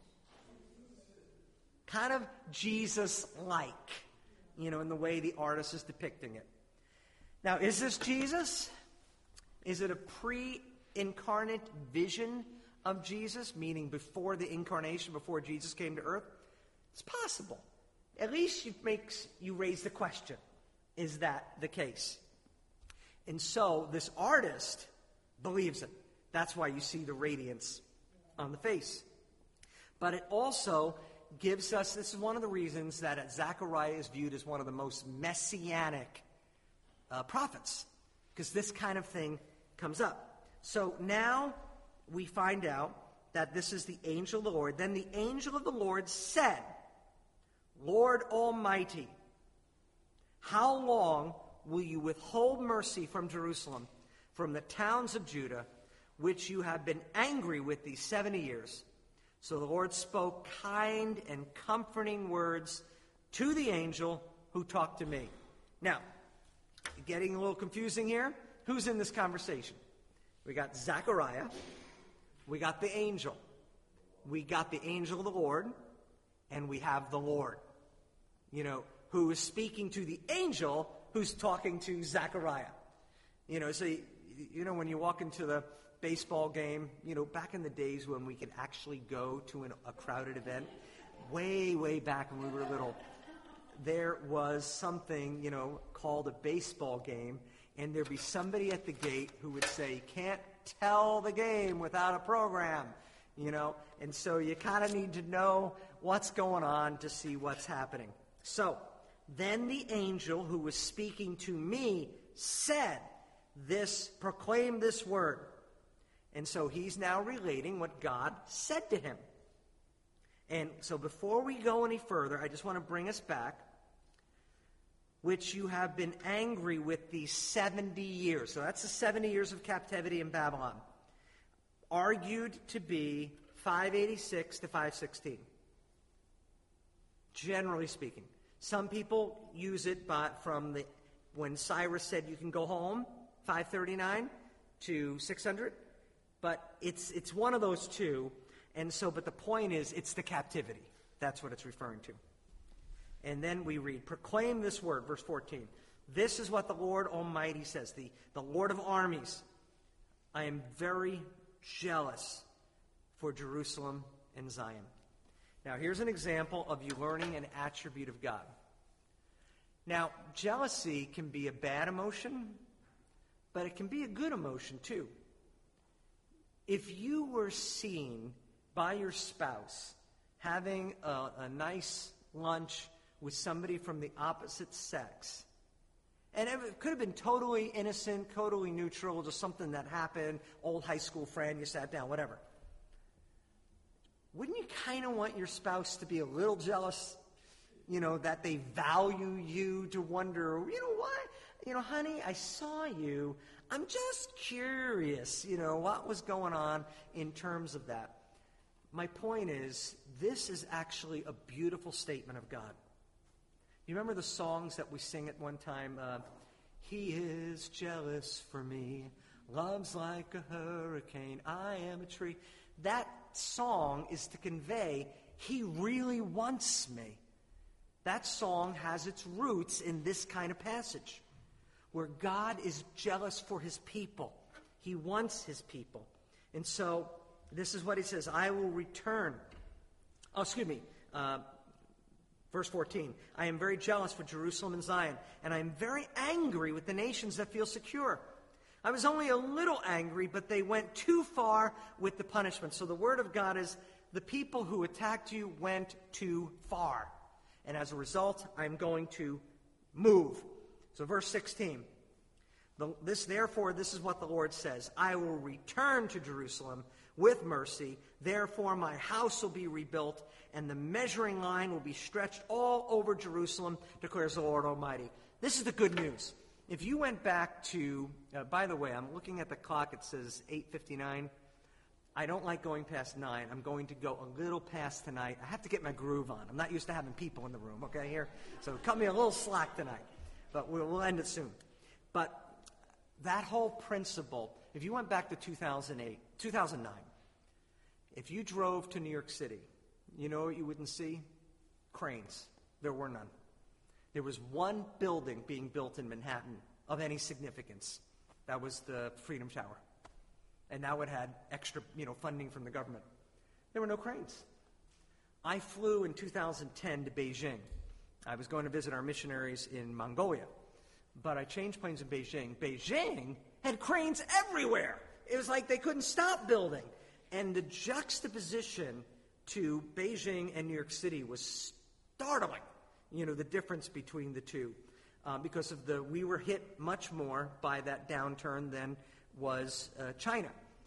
Kind of Jesus-like, you know, in the way the artist is depicting it. Now, is this Jesus? Is it a pre-incarnate vision of Jesus, meaning before the incarnation, before Jesus came to earth? It's possible. At least it makes you raise the question, is that the case? And so this artist believes it. That's why you see the radiance on the face. But it also gives us, this is one of the reasons that Zechariah is viewed as one of the most messianic uh, prophets, because this kind of thing comes up. So now we find out that this is the angel of the Lord. Then the angel of the Lord said, Lord Almighty, how long will you withhold mercy from Jerusalem, from the towns of Judah, which you have been angry with these seventy years? So the Lord spoke kind and comforting words to the angel who talked to me. Now, getting a little confusing here. Who's in this conversation? We got Zechariah. We got the angel. We got the angel of the Lord. And we have the Lord, you know, who is speaking to the angel who's talking to Zechariah. You know, so, you, you know, when you walk into the baseball game, you know, back in the days when we could actually go to an, a crowded event, way, way back when we were little, there was something, you know, called a baseball game, and there'd be somebody at the gate who would say, you can't tell the game without a program, you know, and so you kind of need to know what's going on to see what's happening. So, then the angel who was speaking to me said this, proclaim this word. And so he's now relating what God said to him. And so before we go any further, I just want to bring us back, which you have been angry with these seventy years. So that's the seventy years of captivity in Babylon. Argued to be five eighty-six to five sixteen. Generally speaking. Some people use it by, from the when Cyrus said you can go home, five thirty-nine to six hundred. But it's it's one of those two. And so, but the point is, it's the captivity. That's what it's referring to. And then we read, proclaim this word, verse fourteen. This is what the Lord Almighty says, the, the Lord of armies. I am very jealous for Jerusalem and Zion. Now, here's an example of you learning an attribute of God. Now, jealousy can be a bad emotion, but it can be a good emotion too. If you were seen by your spouse having a, a nice lunch with somebody from the opposite sex, and it could have been totally innocent, totally neutral, just something that happened, old high school friend, you sat down, whatever. Wouldn't you kind of want your spouse to be a little jealous, you know, that they value you, to wonder, you know what, you know, honey, I saw you. I'm just curious, you know, what was going on in terms of that. My point is, this is actually a beautiful statement of God. You remember the songs that we sing at one time? Uh, he is jealous for me, love's like a hurricane, I am a tree. That song is to convey, he really wants me. That song has its roots in this kind of passage, where God is jealous for his people. He wants his people. And so, this is what he says, I will return. Oh, excuse me. Uh, verse fourteen. I am very jealous for Jerusalem and Zion, and I am very angry with the nations that feel secure. I was only a little angry, but they went too far with the punishment. So the word of God is, the people who attacked you went too far. And as a result, I'm going to move. So verse sixteen. The, this, therefore, this is what the Lord says. I will return to Jerusalem with mercy. Therefore, my house will be rebuilt, and the measuring line will be stretched all over Jerusalem, declares the Lord Almighty. This is the good news. If you went back to, uh, by the way, I'm looking at the clock. It says eight fifty-nine. I don't like going past nine. I'm going to go a little past tonight. I have to get my groove on. I'm not used to having people in the room, okay, here. So cut me a little slack tonight. But we'll, we'll end it soon. But that whole principle, if you went back to two thousand eight, two thousand nine, if you drove to New York City, you know what you wouldn't see? Cranes. There were none. There was one building being built in Manhattan of any significance. That was the Freedom Tower. And now it had extra, you know, funding from the government. There were no cranes. I flew in two thousand ten to Beijing. I was going to visit our missionaries in Mongolia. But I changed planes in Beijing. Beijing had cranes everywhere. It was like they couldn't stop building. And the juxtaposition to Beijing and New York City was startling, you know, the difference between the two. uh, because of the we were hit much more by that downturn than was uh, China.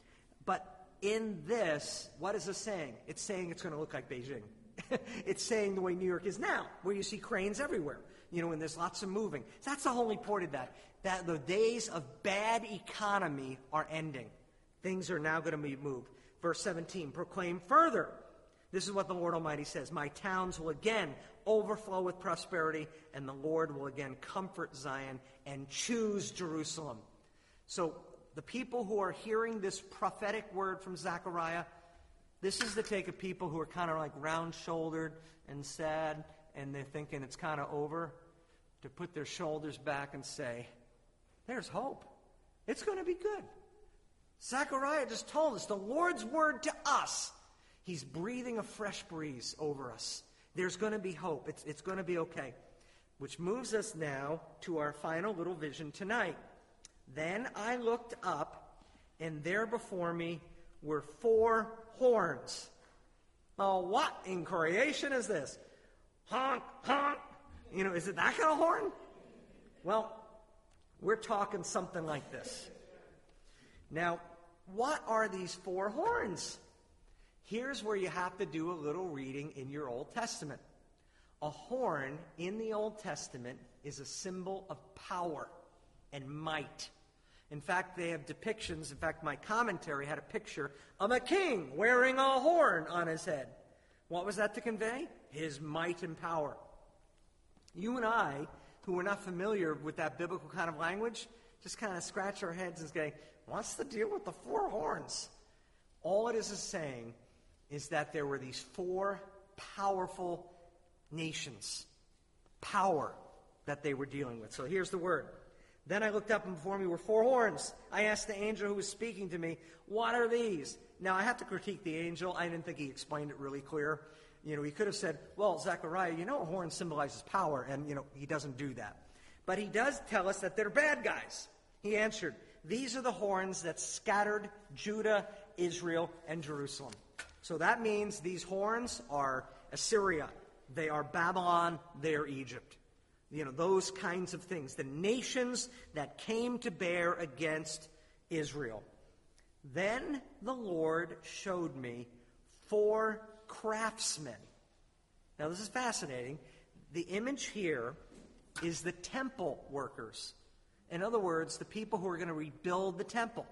But in this, what is it saying? It's saying it's going to look like Beijing. It's saying the way New York is now, where you see cranes everywhere, you know, and there's lots of moving. That's the whole point of that, that the days of bad economy are ending. Things are now going to be moved. Verse seventeen, proclaim further. This is what the Lord Almighty says. My towns will again overflow with prosperity, and the Lord will again comfort Zion and choose Jerusalem. So the people who are hearing this prophetic word from Zechariah, this is the take of people who are kind of like round-shouldered and sad, and they're thinking it's kind of over, to put their shoulders back and say, there's hope. It's going to be good. Zechariah just told us the Lord's word to us. He's breathing a fresh breeze over us. There's going to be hope. It's, it's going to be okay. Which moves us now to our final little vision tonight. Then I looked up, and there before me were four horns. Oh, what in creation is this? Honk, honk. You know, is it that kind of horn? Well, we're talking something like this. Now, what are these four horns? Here's where you have to do a little reading in your Old Testament. A horn in the Old Testament is a symbol of power and might. In fact, they have depictions. In fact, my commentary had a picture of a king wearing a horn on his head. What was that to convey? His might and power. You and I, who are not familiar with that biblical kind of language, just kind of scratch our heads and say, what's the deal with the four horns? All it is is saying is that there were these four powerful nations, power that they were dealing with. So here's the word. Then I looked up, and before me were four horns. I asked the angel who was speaking to me, what are these? Now, I have to critique the angel. I didn't think he explained it really clear. You know, he could have said, well, Zechariah, you know a horn symbolizes power, and, you know, he doesn't do that. But he does tell us that they're bad guys. He answered, these are the horns that scattered Judah, Israel, and Jerusalem. So that means these horns are Assyria, they are Babylon, they are Egypt. You know, those kinds of things. The nations that came to bear against Israel. Then the Lord showed me four craftsmen. Now this is fascinating. The image here is the temple workers. In other words, the people who are going to rebuild the temple.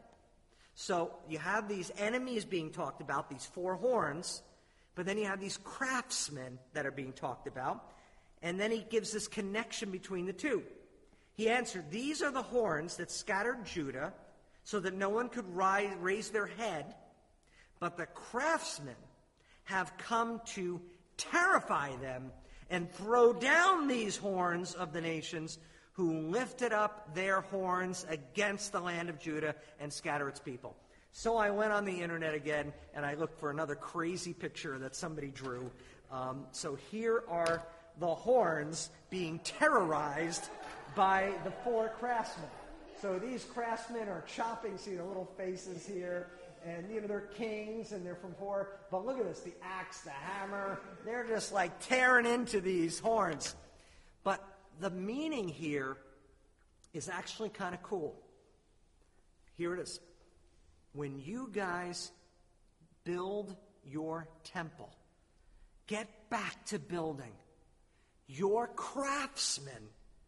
So you have these enemies being talked about, these four horns, but then you have these craftsmen that are being talked about. And then he gives this connection between the two. He answered, these are the horns that scattered Judah so that no one could rise, raise their head, but the craftsmen have come to terrify them and throw down these horns of the nations who lifted up their horns against the land of Judah and scatter its people. So I went on the internet again, and I looked for another crazy picture that somebody drew. Um, so here are the horns being terrorized by the four craftsmen. So these craftsmen are chopping, see the little faces here, and you know they're kings and they're from four. But look at this, the axe, the hammer, they're just like tearing into these horns. But the meaning here is actually kind of cool. Here it is. When you guys build your temple, get back to building, your craftsmen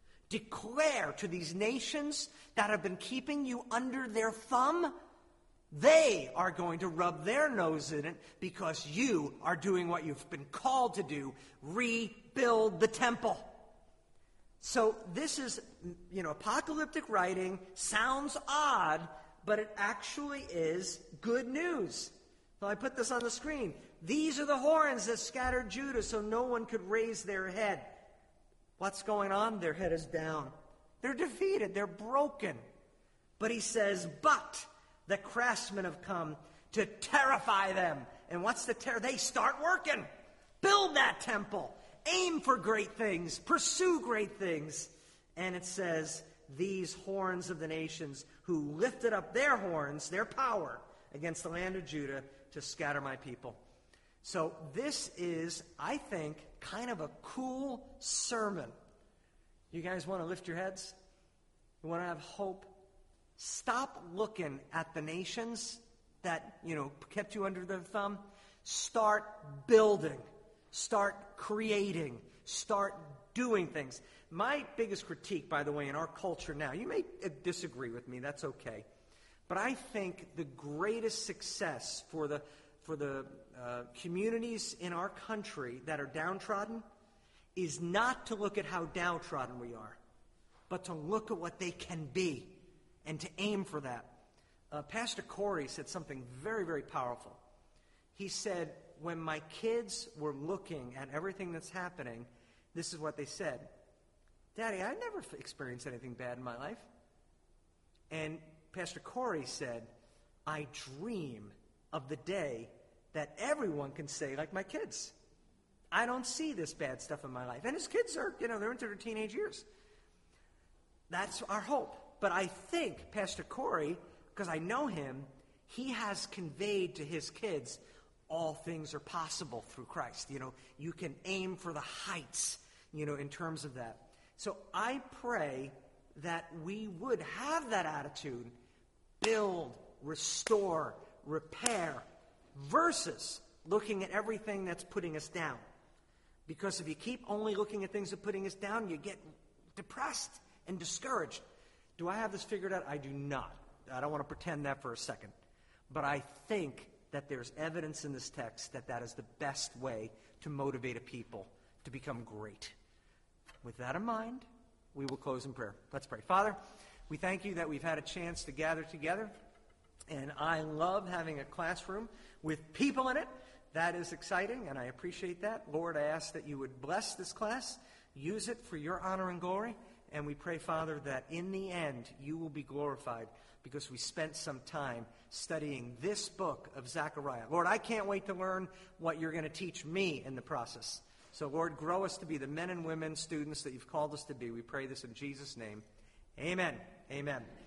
declare to these nations that have been keeping you under their thumb, they are going to rub their nose in it because you are doing what you've been called to do, rebuild the temple. So this is, you know, apocalyptic writing, sounds odd, but it actually is good news. So I put this on the screen. These are the horns that scattered Judah so no one could raise their head. What's going on? Their head is down. They're defeated. They're broken. But he says, but the craftsmen have come to terrify them. And what's the terror? They start working. Build that temple. Aim for great things. Pursue great things. And it says, these horns of the nations who lifted up their horns, their power, against the land of Judah to scatter my people. So this is, I think, kind of a cool sermon. You guys want to lift your heads? You want to have hope? Stop looking at the nations that, you know, kept you under their thumb. Start building. Start creating. Start doing things. My biggest critique, by the way, in our culture now, you may disagree with me, that's okay. But I think the greatest success for the for the uh, communities in our country that are downtrodden is not to look at how downtrodden we are, but to look at what they can be and to aim for that. Uh, Pastor Corey said something very, very powerful. He said, when my kids were looking at everything that's happening, this is what they said. Daddy, I never f- experienced anything bad in my life. And Pastor Corey said, I dream of the day that everyone can say, like my kids, I don't see this bad stuff in my life. And his kids are, you know, they're into their teenage years. That's our hope. But I think Pastor Corey, because I know him, he has conveyed to his kids, all things are possible through Christ. You know, you can aim for the heights, you know, in terms of that. So I pray that we would have that attitude, build, restore, repair, versus looking at everything that's putting us down. Because if you keep only looking at things that are putting us down, you get depressed and discouraged. Do I have this figured out? I do not. I don't want to pretend that for a second. But I think that there's evidence in this text that that is the best way to motivate a people to become great. With that in mind, we will close in prayer. Let's pray. Father, we thank you that we've had a chance to gather together. And I love having a classroom with people in it. That is exciting, and I appreciate that. Lord, I ask that you would bless this class, use it for your honor and glory, and we pray, Father, that in the end you will be glorified because we spent some time studying this book of Zechariah. Lord, I can't wait to learn what you're going to teach me in the process. So, Lord, grow us to be the men and women, students that you've called us to be. We pray this in Jesus' name. Amen. Amen.